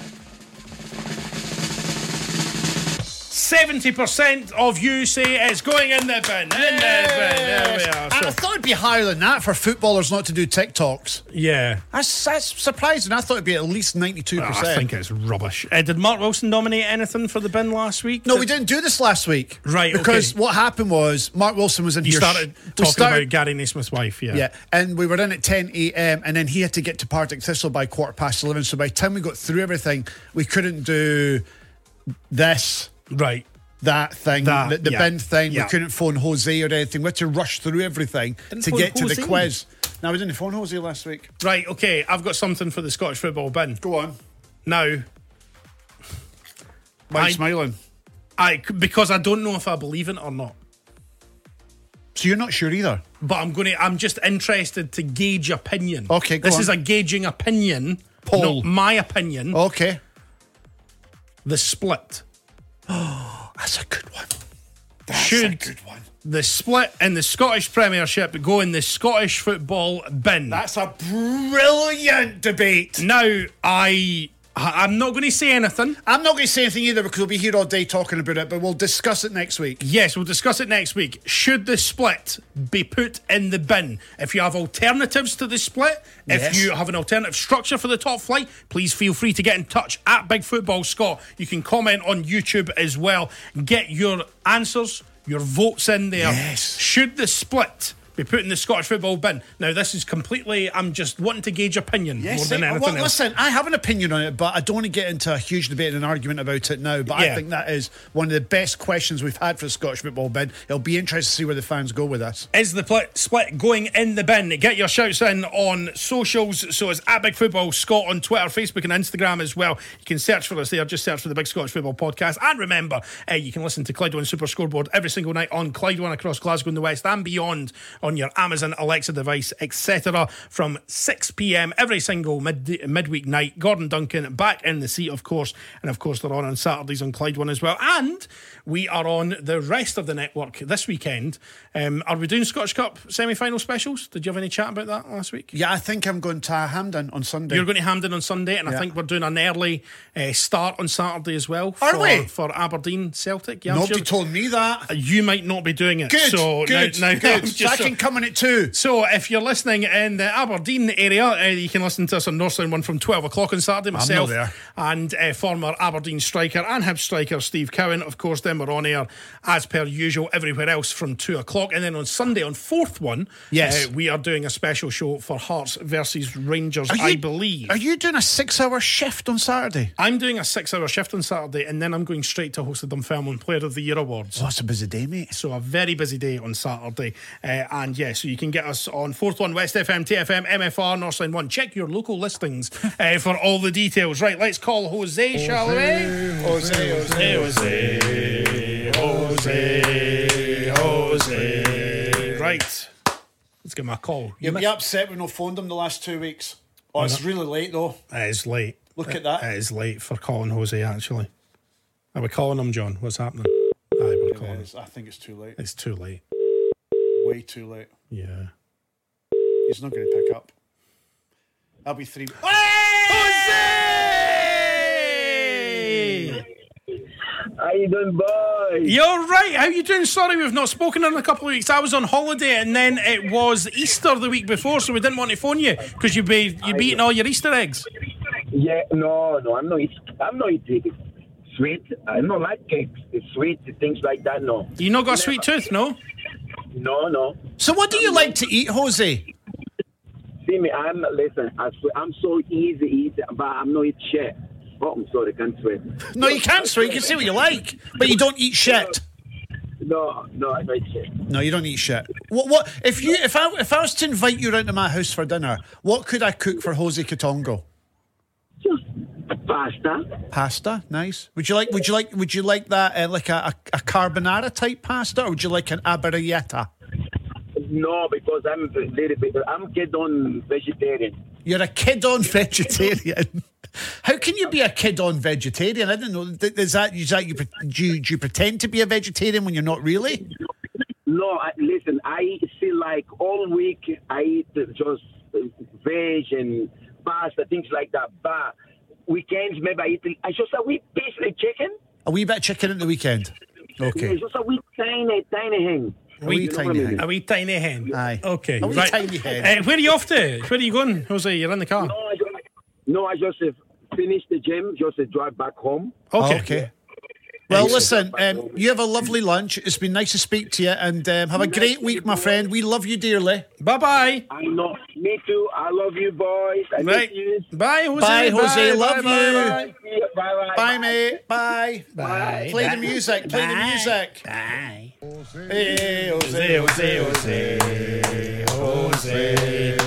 seventy percent of you say it's going in the bin. In the bin. There we are. And I So, thought it'd be higher than that for footballers not to do TikToks. yeah. That's, that's surprising. I thought it'd be at least ninety-two percent. I think it's rubbish. Uh, did Mark Wilson nominate anything for the bin last week? No, Did- we didn't do this last week. Right, Because okay. what happened was Mark Wilson was in You here. started we talking started- about Gary Naismith's wife, yeah. Yeah, and we were in at ten a.m. and then he had to get to Partick Thistle by quarter past eleven. So by the time we got through everything, we couldn't do this, Right. that thing, That, the, the yeah. bin thing. Yeah. We couldn't phone Jose or anything. We had to rush through everything Didn't to phone get to Jose? the quiz. No, we didn't phone Jose last week. Right, okay. I've got something for the Scottish football bin. Go on. Now, Why I- smiling? I because I don't know if I believe it or not. So you're not sure either? But I'm going to. I'm just interested to gauge opinion. Okay, go This on. is a gauging opinion. Poll. Not my opinion. Okay. The split. That's a good one. That's Should a good one. the split in the Scottish Premiership go in the Scottish football bin? That's a brilliant debate. Now, I. I'm not going to say anything. I'm not going to say anything either because we'll be here all day talking about it, but we'll discuss it next week. Yes, we'll discuss it next week. Should the split be put in the bin? If you have alternatives to the split, if Yes. you have an alternative structure for the top flight, please feel free to get in touch at Big Football Scott. You can comment on YouTube as well. Get your answers, your votes in there. Yes. Should the split be put in the Scottish football bin? Now, this is completely, I'm just wanting to gauge opinion more than eh, anything well, else. listen, I have an opinion on it, but I don't want to get into a huge debate and an argument about it now. But Yeah. I think that is one of the best questions we've had for the Scottish football bin. It'll be interesting to see where the fans go with this. Is the pl- split going in the bin? Get your shouts in on socials. So it's at Big Football Scott on Twitter, Facebook and Instagram as well. You can search for us there. Just search for the Big Scottish Football Podcast. And remember, uh, you can listen to Clyde One Super Scoreboard every single night on Clyde One across Glasgow and the West and beyond on your Amazon Alexa device, et cetera from six p.m. every single mid- midweek night. Gordon Duncan back in the seat, of course. And of course, they're on on Saturdays on Clyde One as well. And we are on the rest of the network this weekend. Um, are we doing Scottish Cup semi-final specials? Did you have any chat about that last week? Yeah, I think I'm going to Hampden on Sunday. You're going to Hampden on Sunday, and I Yeah. think we're doing an early uh, start on Saturday as well. Are for, we? For Aberdeen Celtic. Yeah, I'm Nobody sure- told me that. You might not be doing it. Good, so good, now, now good. I'm So just I can coming at two. So if you're listening in the Aberdeen area, uh, you can listen to us on Northland One from twelve o'clock on Saturday. Myself there. and uh, former Aberdeen striker and Hibs striker Steve Cowan. Of course, then we're on air as per usual everywhere else from two o'clock. And then on Sunday, on Fourth One, yes. uh, we are doing a special show for Hearts versus Rangers, Are you, I believe. Are you doing a six-hour shift on Saturday? I'm doing a six-hour shift on Saturday, and then I'm going straight to host the Dunfermline Player of the Year Awards. Oh, it's a busy day, mate. So a very busy day on Saturday. Uh, and yeah, so you can get us on Fourth One, West F M, T F M, M F R, Northline One. Check your local listings uh, for all the details. Right, let's call Jose, shall we? Jose, Jose, Jose, Jose, Jose. Right, let's give him a call. You'll be upset we've not phoned him the last two weeks. Oh, it's really late, though. It is late. Look at that. It is late for calling Jose, actually. Are we calling him, John? What's happening? Aye, we're calling him. I think it's too late. It's too late. Way too late. Yeah. He's not going to pick up. That'll be three. Jose! How you doing, boy? You're right. How you doing? Sorry, we've not spoken in a couple of weeks. I was on holiday, and then it was Easter the week before, so we didn't want to phone you because you'd be you'd be eating all your Easter eggs. Yeah, no, no, I'm not. I'm not eating sweet. I don't like cakes, sweet things like that. No. You not got a sweet tooth, no? No, no. So, what do you like to eat, Jose? See me, I'm listen. I swear, I'm so easy eat, but I'm not eat shit. Oh, I'm sorry, I can't swear. No, you can't swear. You can say what you like, but you don't eat shit. No, no, I don't eat shit. No, you don't eat shit. What? What? If you, if I, if I was to invite you round to my house for dinner, what could I cook for Jose Katongo? Just pasta. Pasta, nice. Would you like? Would you like? Would you like that? Uh, like a, a, a carbonara type pasta, or would you like an abbarietta? No, because I'm a little bit. I'm kid on vegetarian. You're a kid on vegetarian. How can you be a kid on vegetarian? I don't know. Is that is that you? Do you, do you pretend to be a vegetarian when you're not really? No, I, listen. I feel like all week I eat just veg and pasta, things like that. But weekends, maybe I eat. I just a wee piece of chicken. A wee bit of chicken at the weekend. Okay. It's just a wee tiny, tiny hen. A wee You know tiny what I mean? hen. A wee tiny hen. Aye. Okay. A wee right. tiny hen. Uh, where are you off to? Where are you going, Jose? You're in the car. No, I just, no, I just uh, finished the gym, just uh, drive back home. Okay. Okay. Well, listen, um, you have a lovely lunch. It's been nice to speak to you, and um, have a great week, my friend. We love you dearly. Bye bye. I know. Me too. I love you, boys. I Right. miss you. Bye, Jose. Bye, Jose. Love bye, you. bye, Bye, bye. Bye, mate. Bye. Bye. Play the music. Play the music. Bye. Hey, Jose, Jose, Jose, Jose,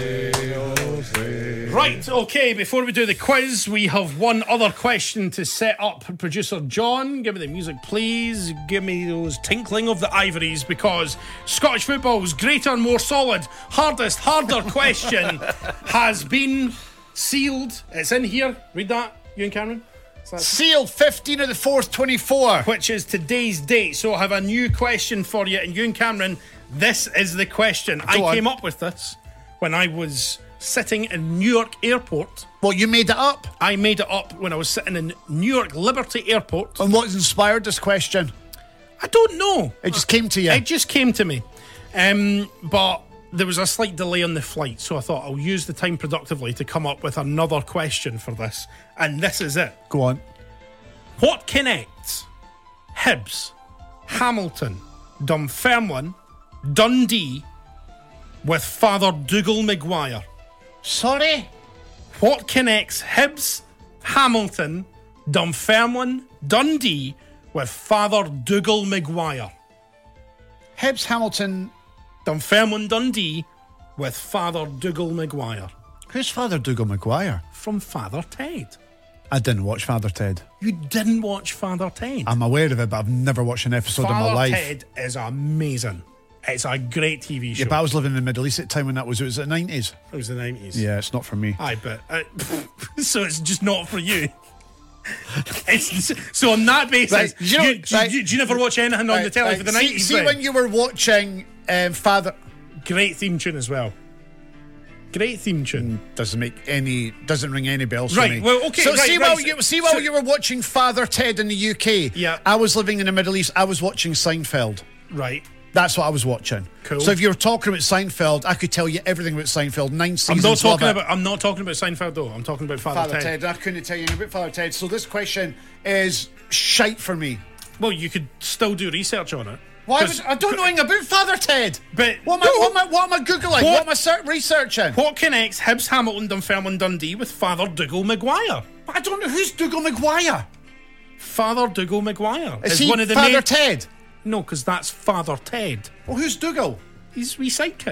Jose. Right, okay, before we do the quiz, we have one other question to set up. Producer John, give me the music, please. Give me those tinkling of the ivories, because Scottish football's greater, more solid, hardest, harder question has been sealed. It's in here. Read that, you and Cameron. Sealed fifteenth of the fourth, twenty-four. Which is today's date. So I have a new question for you. And you and Cameron, this is the question. I on. came up with this when I was sitting in New York Airport. Well, you made it up. I made it up when I was sitting in New York Liberty Airport. And what inspired this question? I don't know. It just came to you. It just came to me. Um, but there was a slight delay on the flight, so I thought I'll use the time productively to come up with another question for this. And this is it. Go on. What connects Hibs, Hamilton, Dunfermline, Dundee with Father Dougal Maguire? Sorry? What connects Hibs, Hamilton, Dunfermline, Dundee with Father Dougal Maguire? Hibs, Hamilton. Dunfermline, Dundee with Father Dougal Maguire. Who's Father Dougal Maguire? From Father Ted. I didn't watch Father Ted. You didn't watch Father Ted? I'm aware of it, but I've never watched an episode Father in my life. Ted is amazing. It's a great T V show. Yeah, but I was living in the Middle East at the time when that was. It was the nineties. It was the nineties. Yeah, it's not for me. Aye, but uh, so it's just not for you. It's so on that basis. Right, you know- you, do, right. you, do you never watch anything on the Right, telly right. for the See- nineties? See, when you were watching um, Father. Great theme tune as well. Great theme tune. Doesn't make any. Doesn't ring any bells for Right, me. well, okay, So right, see right, while so- you see while so- you were watching Father Ted in the U K. Yeah. I was living in the Middle East. I was watching Seinfeld. Right. That's what I was watching. Cool. So if you were talking about Seinfeld, I could tell you everything about Seinfeld. Nine I'm seasons. not talking love it. about. I'm not talking about Seinfeld though. I'm talking about Father, Father Ted. I couldn't tell you anything about Father Ted. So this question is shite for me. Well, you could still do research on it. Why? 'Cause- Would, I don't know anything about Father Ted. But what am I? What am I, what am I googling? What, What- am I ser- researching? What connects Hibs, Hamilton, Dunfermline, Dundee with Father Dougal Maguire? I don't know who's Dougal Maguire. Father Dougal Maguire Is he one of the Father main... Ted? No, because that's Father Ted. Well, who's Dougal? He's wee sidekick.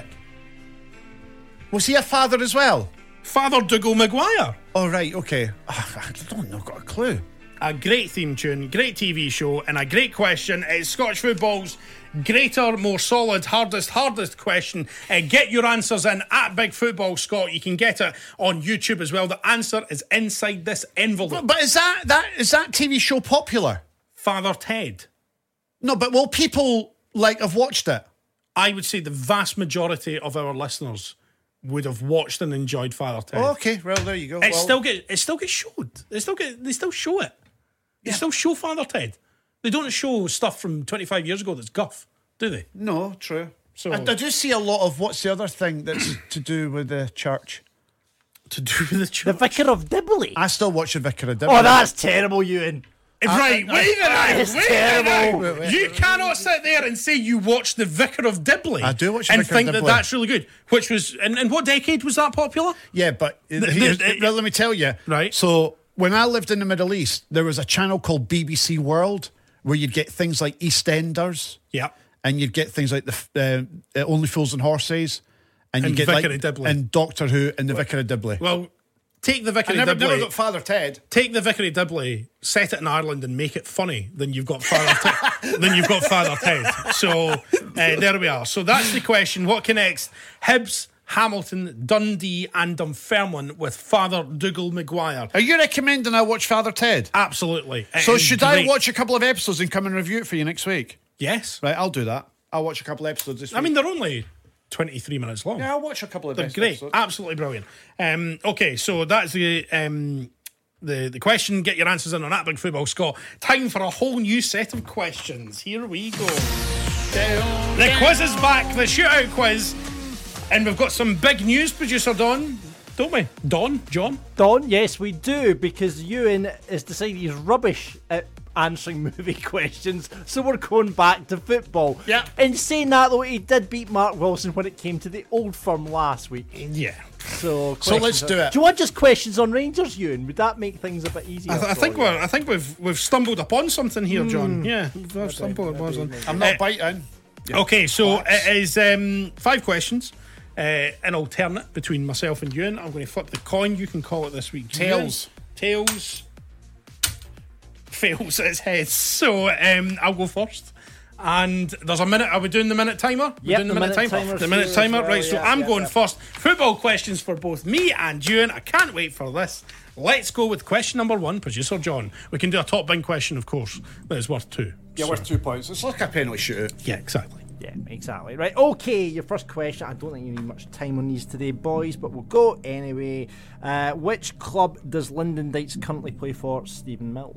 Was he a father as well? Father Dougal Maguire. Oh right, okay. Oh, I don't know. Got a clue. A great theme tune, great T V show, and a great question. It's Scottish football's greater, more solid, hardest, hardest question. Uh, get your answers in at Big Football Scott. You can get it on YouTube as well. The answer is inside this envelope. But, but is that that is that T V show popular? Father Ted. No, but will people like have watched it? I would say the vast majority of our listeners would have watched and enjoyed Father Ted. Oh, okay, well there you go. It well, still get it still gets showed. They still get they still show it. They still show Father Ted. They don't show stuff from twenty-five years ago that's guff, do they? no, true. So I, I do see a lot of what's the other thing that's to do with the church. to do with the The church. Vicar of Dibley. I still watch the Vicar of Dibley. Oh, that's terrible, Ewan. Right, wait a minute. That's Wait a terrible. minute. You cannot sit there and say you watched the Vicar of Dibley. I do watch The and Vicar of think that Dibley. that's really good. Which was, in, in what decade was that popular? Yeah, but uh, the- here's- the- well, let me tell you. Right. So when I lived in the Middle East, there was a channel called B B C World where you'd get things like EastEnders. Yeah. And you'd get things like the uh, uh, Only Fools and Horses, and you And get Vicar like of Dibley. and Doctor Who and the Vicar of Dibley. Well, take the Vicar I of never, Dibley. never got Father Ted. Take the Vicar of Dibley, set it in Ireland, and make it funny. Then you've got Father. Ted. Then you've got Father Ted. So uh, there we are. So that's the question. What connects Hibs, Hamilton, Dundee, and Dunfermline with Father Dougal Maguire? Are you recommending I watch Father Ted? Absolutely. It So is should great. I watch a couple of episodes and come and review it for you next week? Yes. Right, I'll do that. I'll watch a couple of episodes this week. I mean, they're only twenty-three minutes long. yeah, I'll watch a couple of They're best great, episodes. absolutely brilliant. Um, okay, so that's the um, the the question. Get your answers in on that Big Football Scott. Time for a whole new set of questions. Here we go. The quiz is back, the shootout quiz, and we've got some big news, producer Don, don't we? Don, John. Don, yes, we do, because Ewan has decided he's rubbish at answering movie questions, so we're going back to football. Yeah. In saying that, though, he did beat Mark Wilson when it came to the Old Firm last week. Yeah. So, So let's questions do on- it. Do you want just questions on Rangers, Ewan? Would that make things a bit easier? I, th- I for think you? we're. I think we've we've stumbled upon something here, John. Yeah, we've stumbled upon something. I'm not Uh, biting. Okay, so it is um, five questions, uh, an alternate between myself and Ewan. I'm going to flip the coin. You can call it this week. Tails. Ewan. Tails. Fails its heads. So um, I'll go first. And there's a minute. Are we doing the minute timer? We're Yep, doing the, the minute, minute timer. timer's The minute here timer. as well, Right, so yeah, I'm yeah, going yeah. first. Football questions for both me and Ewan. I can't wait for this. Let's go with question number one, producer John. We can do a top bin question, of course, but it's worth two. Yeah, So- worth two points. It's like a penalty shootout. Yeah, exactly. Yeah, exactly. Right, okay, your first question. I don't think you need much time on these today, boys, but we'll go anyway. Uh, which club does Lyndon Dykes currently play for, Stephen Mill?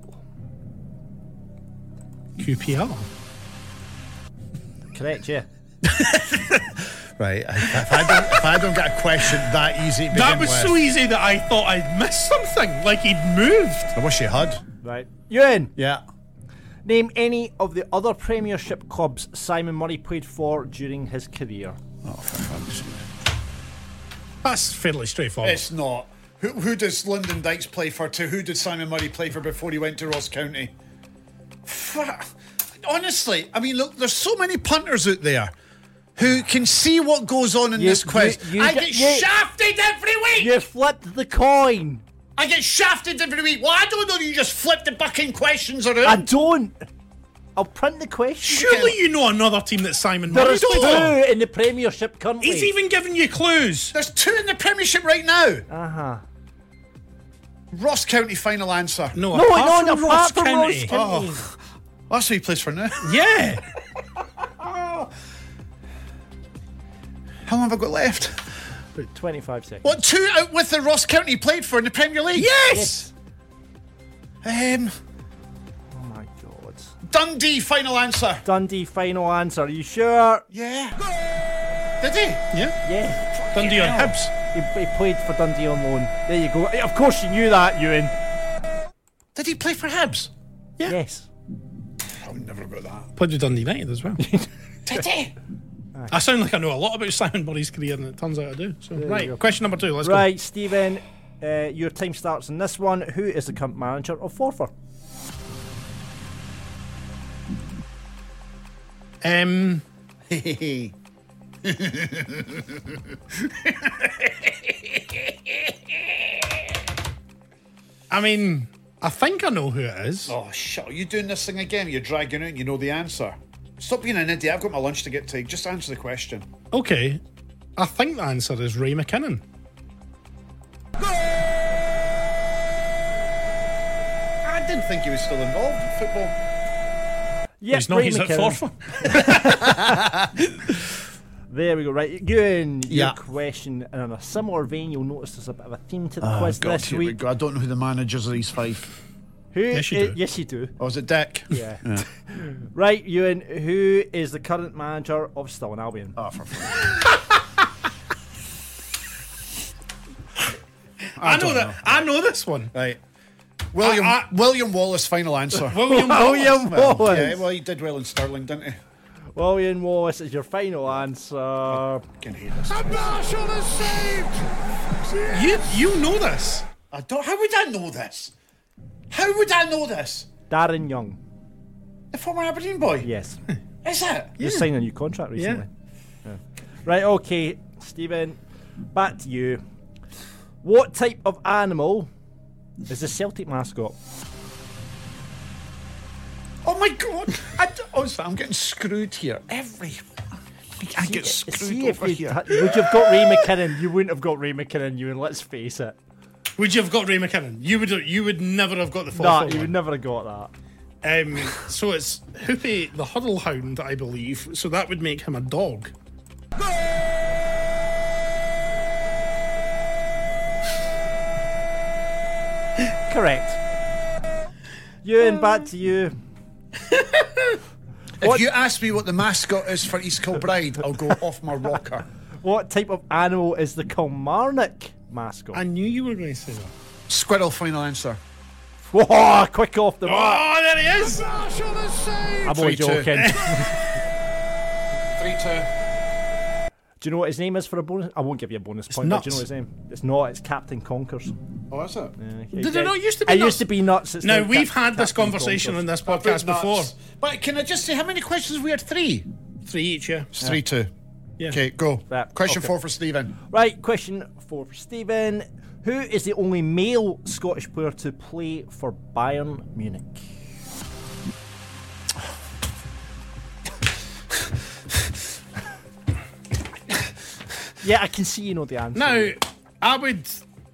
Q P R. Correct, yeah. Right. If I don't, if I don't get a question that easy, to That begin was with, so easy that I thought I'd missed something, like he'd moved. I wish you had. Right. Ewan, Yeah. name any of the other Premiership clubs Simon Murray played for during his career. Oh, for fuck's sake. That's fairly straightforward. It's not. Who, who does Lyndon Dykes play for? To who did Simon Murray play for before he went to Ross County? Fuck. Honestly, I mean, look, there's so many punters out there who can see what goes on in You- this quiz. you- you I get- get you- shafted every week. You flipped the coin. I get shafted every week. Well, I don't know. You just flip the fucking questions I around. don't. I'll print the question. Surely you know another team that Simon There Murray's is played for. two in the Premiership currently. He's even giving you clues. There's two in the Premiership right now. Uh huh. Ross County, final answer. No, No, apart no, from no, Ross apart from County. Ross County. Oh, that's who he plays for now. Yeah. How long have I got left? About twenty-five seconds. What, two out with the Ross County he played for in the Premier League? Yes. Um, Oh my god. Dundee, final answer. Dundee, final answer. Are you sure? Yeah. Did he? Yeah. Yeah. Dundee on Hibs. He, he played for Dundee on loan. There you go. Of course you knew that, Ewan. Did he play for Hibs? Yeah. Yes. I would never got that. Played with Dundee United as well. Did he? I sound like I know a lot about Simon Murray's career, and it turns out I do. So you right, go. question number two. Let's Right, Stephen, uh, your time starts in this one. Who is the current manager of Forfar? go. Um. I mean, I think I know who it is. Oh, shit. Are you doing this thing again? You're dragging out and you know the answer. Stop being an idiot. I've got my lunch to get to. Just answer the question. Okay, I think the answer is Ray McKinnon. I didn't think he was still involved in football. Yeah, he's not. Ray He's at McKinnon. Forfar. There we go. Right, Ewan, your Yeah. question, and in a similar vein, you'll notice there's a bit of a theme to the Oh, quiz God, this here we week. go. I don't know who the managers of these five. Who? Yes, you i- do. Yes, you do. Oh, is it Dick? Yeah. Right, Ewan, who is the current manager of Stirling Albion? Oh, for fuck's I, know don't that. know. I know this one. Right. William I- I- William Wallace, final answer. William William Wallace. Wallace. Yeah, well, he did well in Stirling, didn't he? William Wallace is your final answer. Can hate this. You you know this. I don't. How would I know this? How would I know this? Darren Young. The former Aberdeen boy. Yes. Is it? Just signed a new contract recently. Yeah. Right, okay, Stephen, back to you. What type of animal is the Celtic mascot? Oh my God! I d- oh, so I'm getting screwed here. Every I get See- screwed see if over you here. would you have got Ray McKinnon? You wouldn't have got Ray McKinnon, you, and let's face it. Would you have got Ray McKinnon? You would. You would never have got the fourth Nah, one. you would never have got that. Um, so it's Hoopy the Huddle Hound, I believe. So that would make him a dog. Correct. Ewan, back to you. If you ask me what the mascot is for East Kilbride, I'll go off my rocker. What type of animal is the Kilmarnock mascot? I knew you were going to say that. Squirrel, final answer. Whoa, quick off the mark. Oh, there he is! I'm only three two. joking. Three two. Do you know what his name is for a bonus? I won't give you a bonus point. But do you know what his name? It's not. It's Captain Conkers. Oh, is it? Yeah, Did it not used to be It nuts? used to be nuts. It's Now, now we've Cap- had this Captain conversation Conkers. on this About podcast nuts. before. But can I just say how many questions we had? Three. Three each, yeah. It's three two. Yeah. Okay, go. Yeah, Question okay. four for Stephen. Right, question four for Stephen. Who is the only male Scottish player to play for Bayern Munich? Yeah, I can see you know the answer. Now, I would.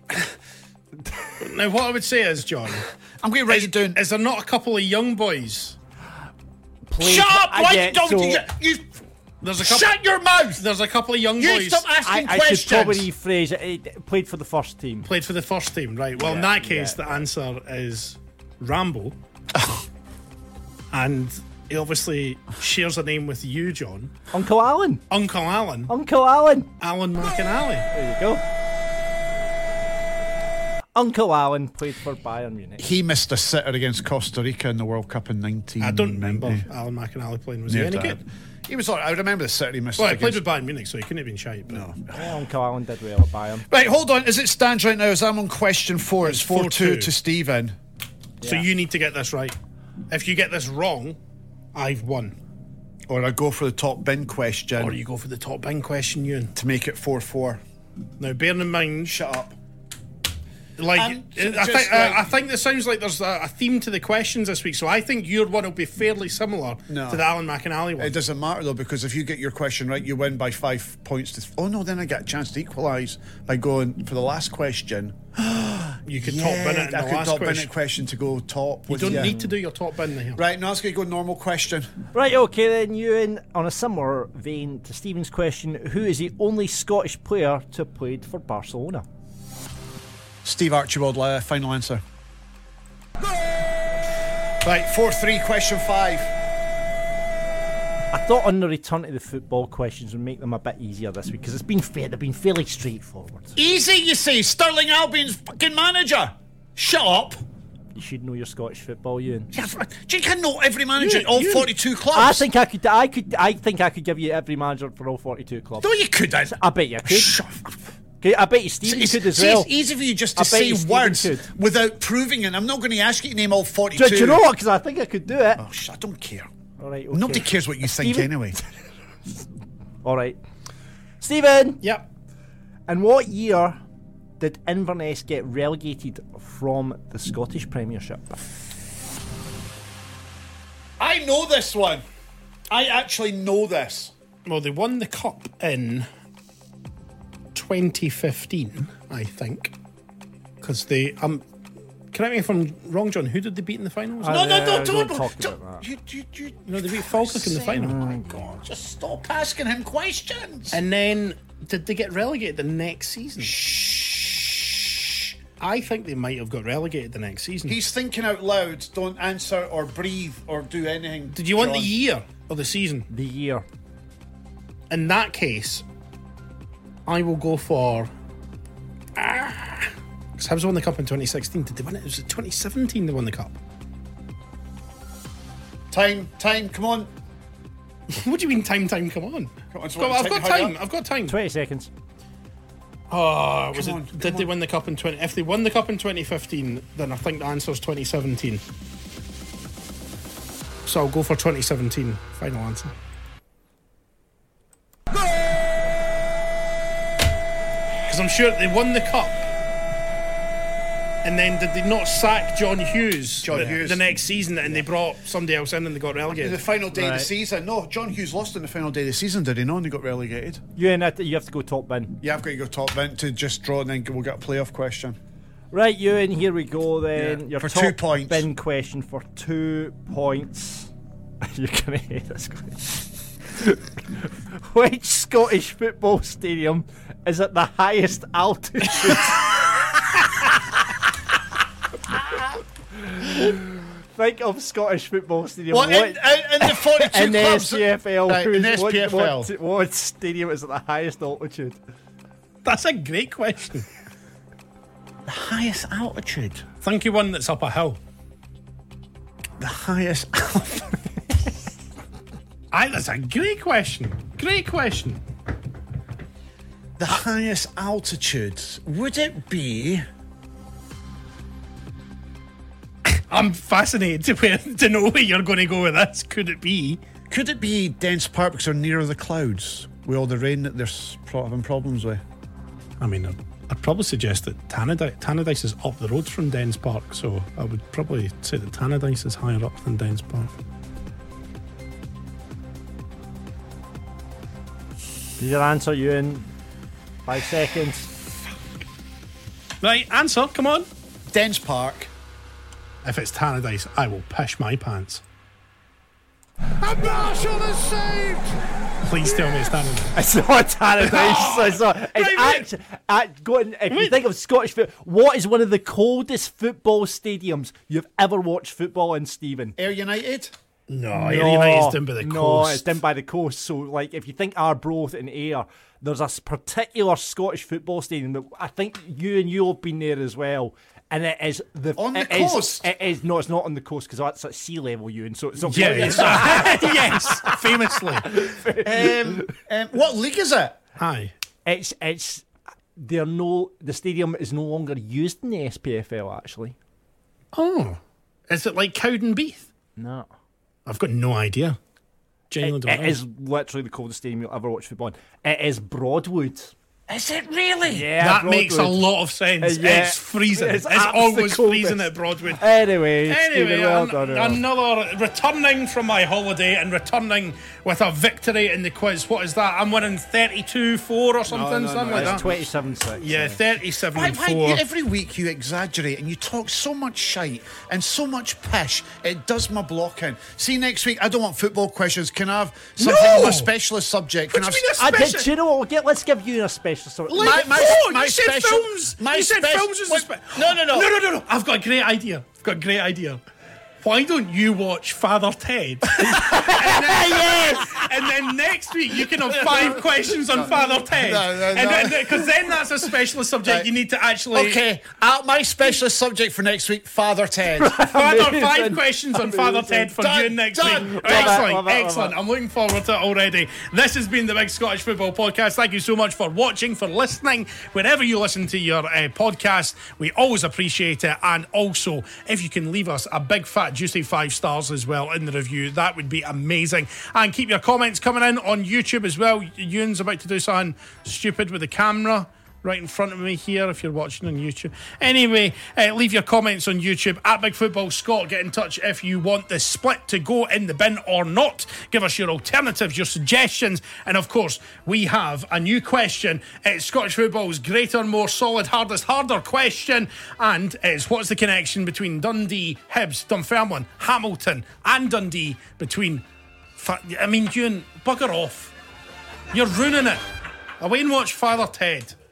Now, what I would say is, John, I'm going to write it down. is there not a couple of young boys? Play Shut for- up! I Why get- don't so you? you There's a couple. shut your mouth! There's a couple of young You boys. stop I, asking I questions. should probably rephrase it. It played for the first team. Played for the first team, right? Well, in Yeah, that case, yeah. the answer is Rambo, and he obviously shares a name with you, John. Uncle Alan. Uncle Alan, Uncle Alan. Alan McAnally. There you go. Uncle Alan played for Bayern Munich. He missed a sitter against Costa Rica in the World Cup in nineteen ninety. I don't remember Alan McAnally playing. Was he Near any that. good? He was all right. I remember the sitter he missed. Well, he played against- with Bayern Munich, so he couldn't have been shite. But No. Yeah, Uncle Alan did well at Bayern. Right, hold on. As it stands right now, as I'm on question four, it's It's four two four two. to Stephen. So Yeah. you need to get this right. If you get this wrong, I've won. Or I go for the top bin question Or you go for the top bin question, Ewan. to make it four four. Now, bearing in mind, Shut up. like Um, so I just think like- I, I think this sounds like there's a, a theme to the questions this week. So I think your one will be fairly similar No. to the Alan McAnally one. It doesn't matter though, because if you get your question right, you win by five points. To oh no, then I get a chance to equalise by going for the last question. You can top bin it in the I could last top bin question. it question to go top. You with don't you. need to do your top bin here. Right, now it's going to go normal question. Right, okay then, Ewan, on a similar vein to Stephen's question, who is the only Scottish player to have played for Barcelona? Steve Archibald, uh, final answer. Right, four three, question five. I thought on the return to the football questions would make them a bit easier this week because it's been fair. They've been fairly straightforward. Easy, you say? Sterling Albion's fucking manager. Shut up. You should know your Scottish football, Ewan. Yeah, do you can know every manager You- in all you- forty-two clubs? I think I could. I could. I think I could give you every manager for all forty-two clubs. No, you couldn't. I bet you could. Shut up. Okay, I bet you Stephen It's, could as see, well. it's easy for you just I to bet say you Stephen words could. without proving it. I'm not going to ask you to name all forty-two. Do, do you know what? Because I think I could do it. Oh, sh- I don't care. All right. Okay. Nobody cares what you think Stephen- anyway. All right, Stephen. Yep. In what year did Inverness get relegated from the Scottish Premiership? I know this one. I actually know this. Well, they won the cup in twenty fifteen, I think. Because they... Um, correct me if I'm wrong, John. Who did they beat in the finals? I- No, no, Uh, no, don't don't. talk don't- about that. You, you, you, No, they beat Falkirk in the final. Oh my God, just stop asking him questions. And then, did they get relegated the next season? Shh. I think they might have got relegated the next season. He's thinking out loud. Don't answer or breathe or do anything. Did you want John. the year or the season? The year. In that case, I will go for... Ah, because Hibs won the cup in twenty sixteen. Did they win it? Was it twenty seventeen they won the cup? Time, time, come on. What do you mean time, time, come on? Come on, so Go- what, I've got hurry time, up. I've got time. Twenty seconds. Oh, was Come it? on, come did they on. win the cup in twenty? If they won the cup in twenty fifteen, then I think the answer is twenty seventeen. So I'll go for twenty seventeen. Final answer. Because I'm sure they won the cup, and then did they not sack John Hughes? John the, Hughes. the next season, and they brought somebody else in, and they got The relegated. final day of Right. the season. No, John Hughes lost in the final day of the season, did he not? And he got relegated. You and you have to go top bin. Yeah, I've got to go top vent to just draw and then we'll get a playoff question. Right, Ewan, here we go then. Yeah, Your for top two points. bin question for two points. You're going to hate this question. Which Scottish football stadium is at the highest altitude? Think of Scottish football stadium. What, in, in, in the forty-two in the clubs? S P F L. Right, in the who's- what- S P F L. What, what stadium is at the highest altitude? That's a great question. The highest altitude. Think of one that's up a hill. The highest altitude. Aye, that's a great question. Great question. The highest altitude. Would it be... I'm fascinated to where, to know where you're going to go with this. Could it be? Could it be Dens Park because they're nearer the clouds with all the rain that they're s- pro- having problems with? I mean, I'd, I'd probably suggest that Tannadice, Tannadice is up the road from Dens Park, so I would probably say that Tannadice is higher up than Dens Park. Your answer, Ewan. Five seconds. Right, answer, come on. Dens Park. If it's Tannadice, I will pish my pants. And Marshall is saved! Please tell me it's Tannadice. It's not Tannadice. It's not. It's Right, right. actually, act, going, if you Wait. think of Scottish foot, what is one of the coldest football stadiums you've ever watched football in, Stephen? Ayr United? No, Ayr United's down by the no, coast. it's down by the coast. So, like, if you think Arbroath and Ayr, there's a s- particular Scottish football stadium that I think you and you have been there as well. And it is the On the it is- coast? it is no, it's not on the coast because that's at sea level, Ewan. So it's not. Yeah, it's, yes, famously. um, um, what league is it? Aye. It's it's they're no the stadium is no longer used in the S P F L actually. Oh, is it like Cowdenbeath? No. I've got no idea. Genuinely It, don't it know. is literally the coldest stadium you'll ever watch football in. It is Broadwood. Is it really? Yeah, That Broadwood. makes a lot of sense. Uh, yeah. It's freezing. It's It's, absolutely always coldest. freezing at Broadwood. Anyway, Anyway, Stephen, well an- done. Earl. another returning from my holiday and returning with a victory in the quiz. What is that? I'm winning thirty-two four or something, no, something no, like It's that. twenty-seven six. Yeah, thirty-seven Why, and why, four. every week you exaggerate and you talk so much shite and so much pish, it does my block in. See, next week, I don't want football questions. Can I have something No! of a specialist subject? Can What I do you have mean a I special? did. Do you know what? We'll get, let's give you a special sort. Like, My- my- oh, my you said special- films. my you said spec- films is a what- spe- no, no, no. no, no, no, no. I've got a great idea. I've got a great idea. why don't you watch Father Ted? and, then, Yes! and then next week you can have five questions on Father Ted. No, no, and no. then, because then that's a specialist subject Right. you need to actually. Okay, uh, my specialist subject for next week, Father Ted. Father, five Amazing. questions on Father Amazing. Ted for Done, you next done. week. Love it, Excellent, love it, love excellent. it. I'm looking forward to it already. This has been the Big Scottish Football Podcast. Thank you so much for watching, for listening, wherever you listen to your uh, podcast. We always appreciate it. And also, if you can leave us a big, fat, juicy five stars as well in the review, that would be amazing. And keep your comments coming in on YouTube as well. Ewan's about to do something stupid with the camera right in front of me here if you're watching on YouTube. Anyway, uh, leave your comments on YouTube at Big Football Scott. Get in touch if you want the split to go in the bin or not. Give us your alternatives, your suggestions, and of course, we have a new question. It's Scottish football's greater, more solid, hardest, harder question, and it's what's the connection between Dundee, Hibs, Dunfermline, Hamilton, and Dundee between... Fa- I mean, Ewan, bugger off. You're ruining it. Away and watch Father Ted.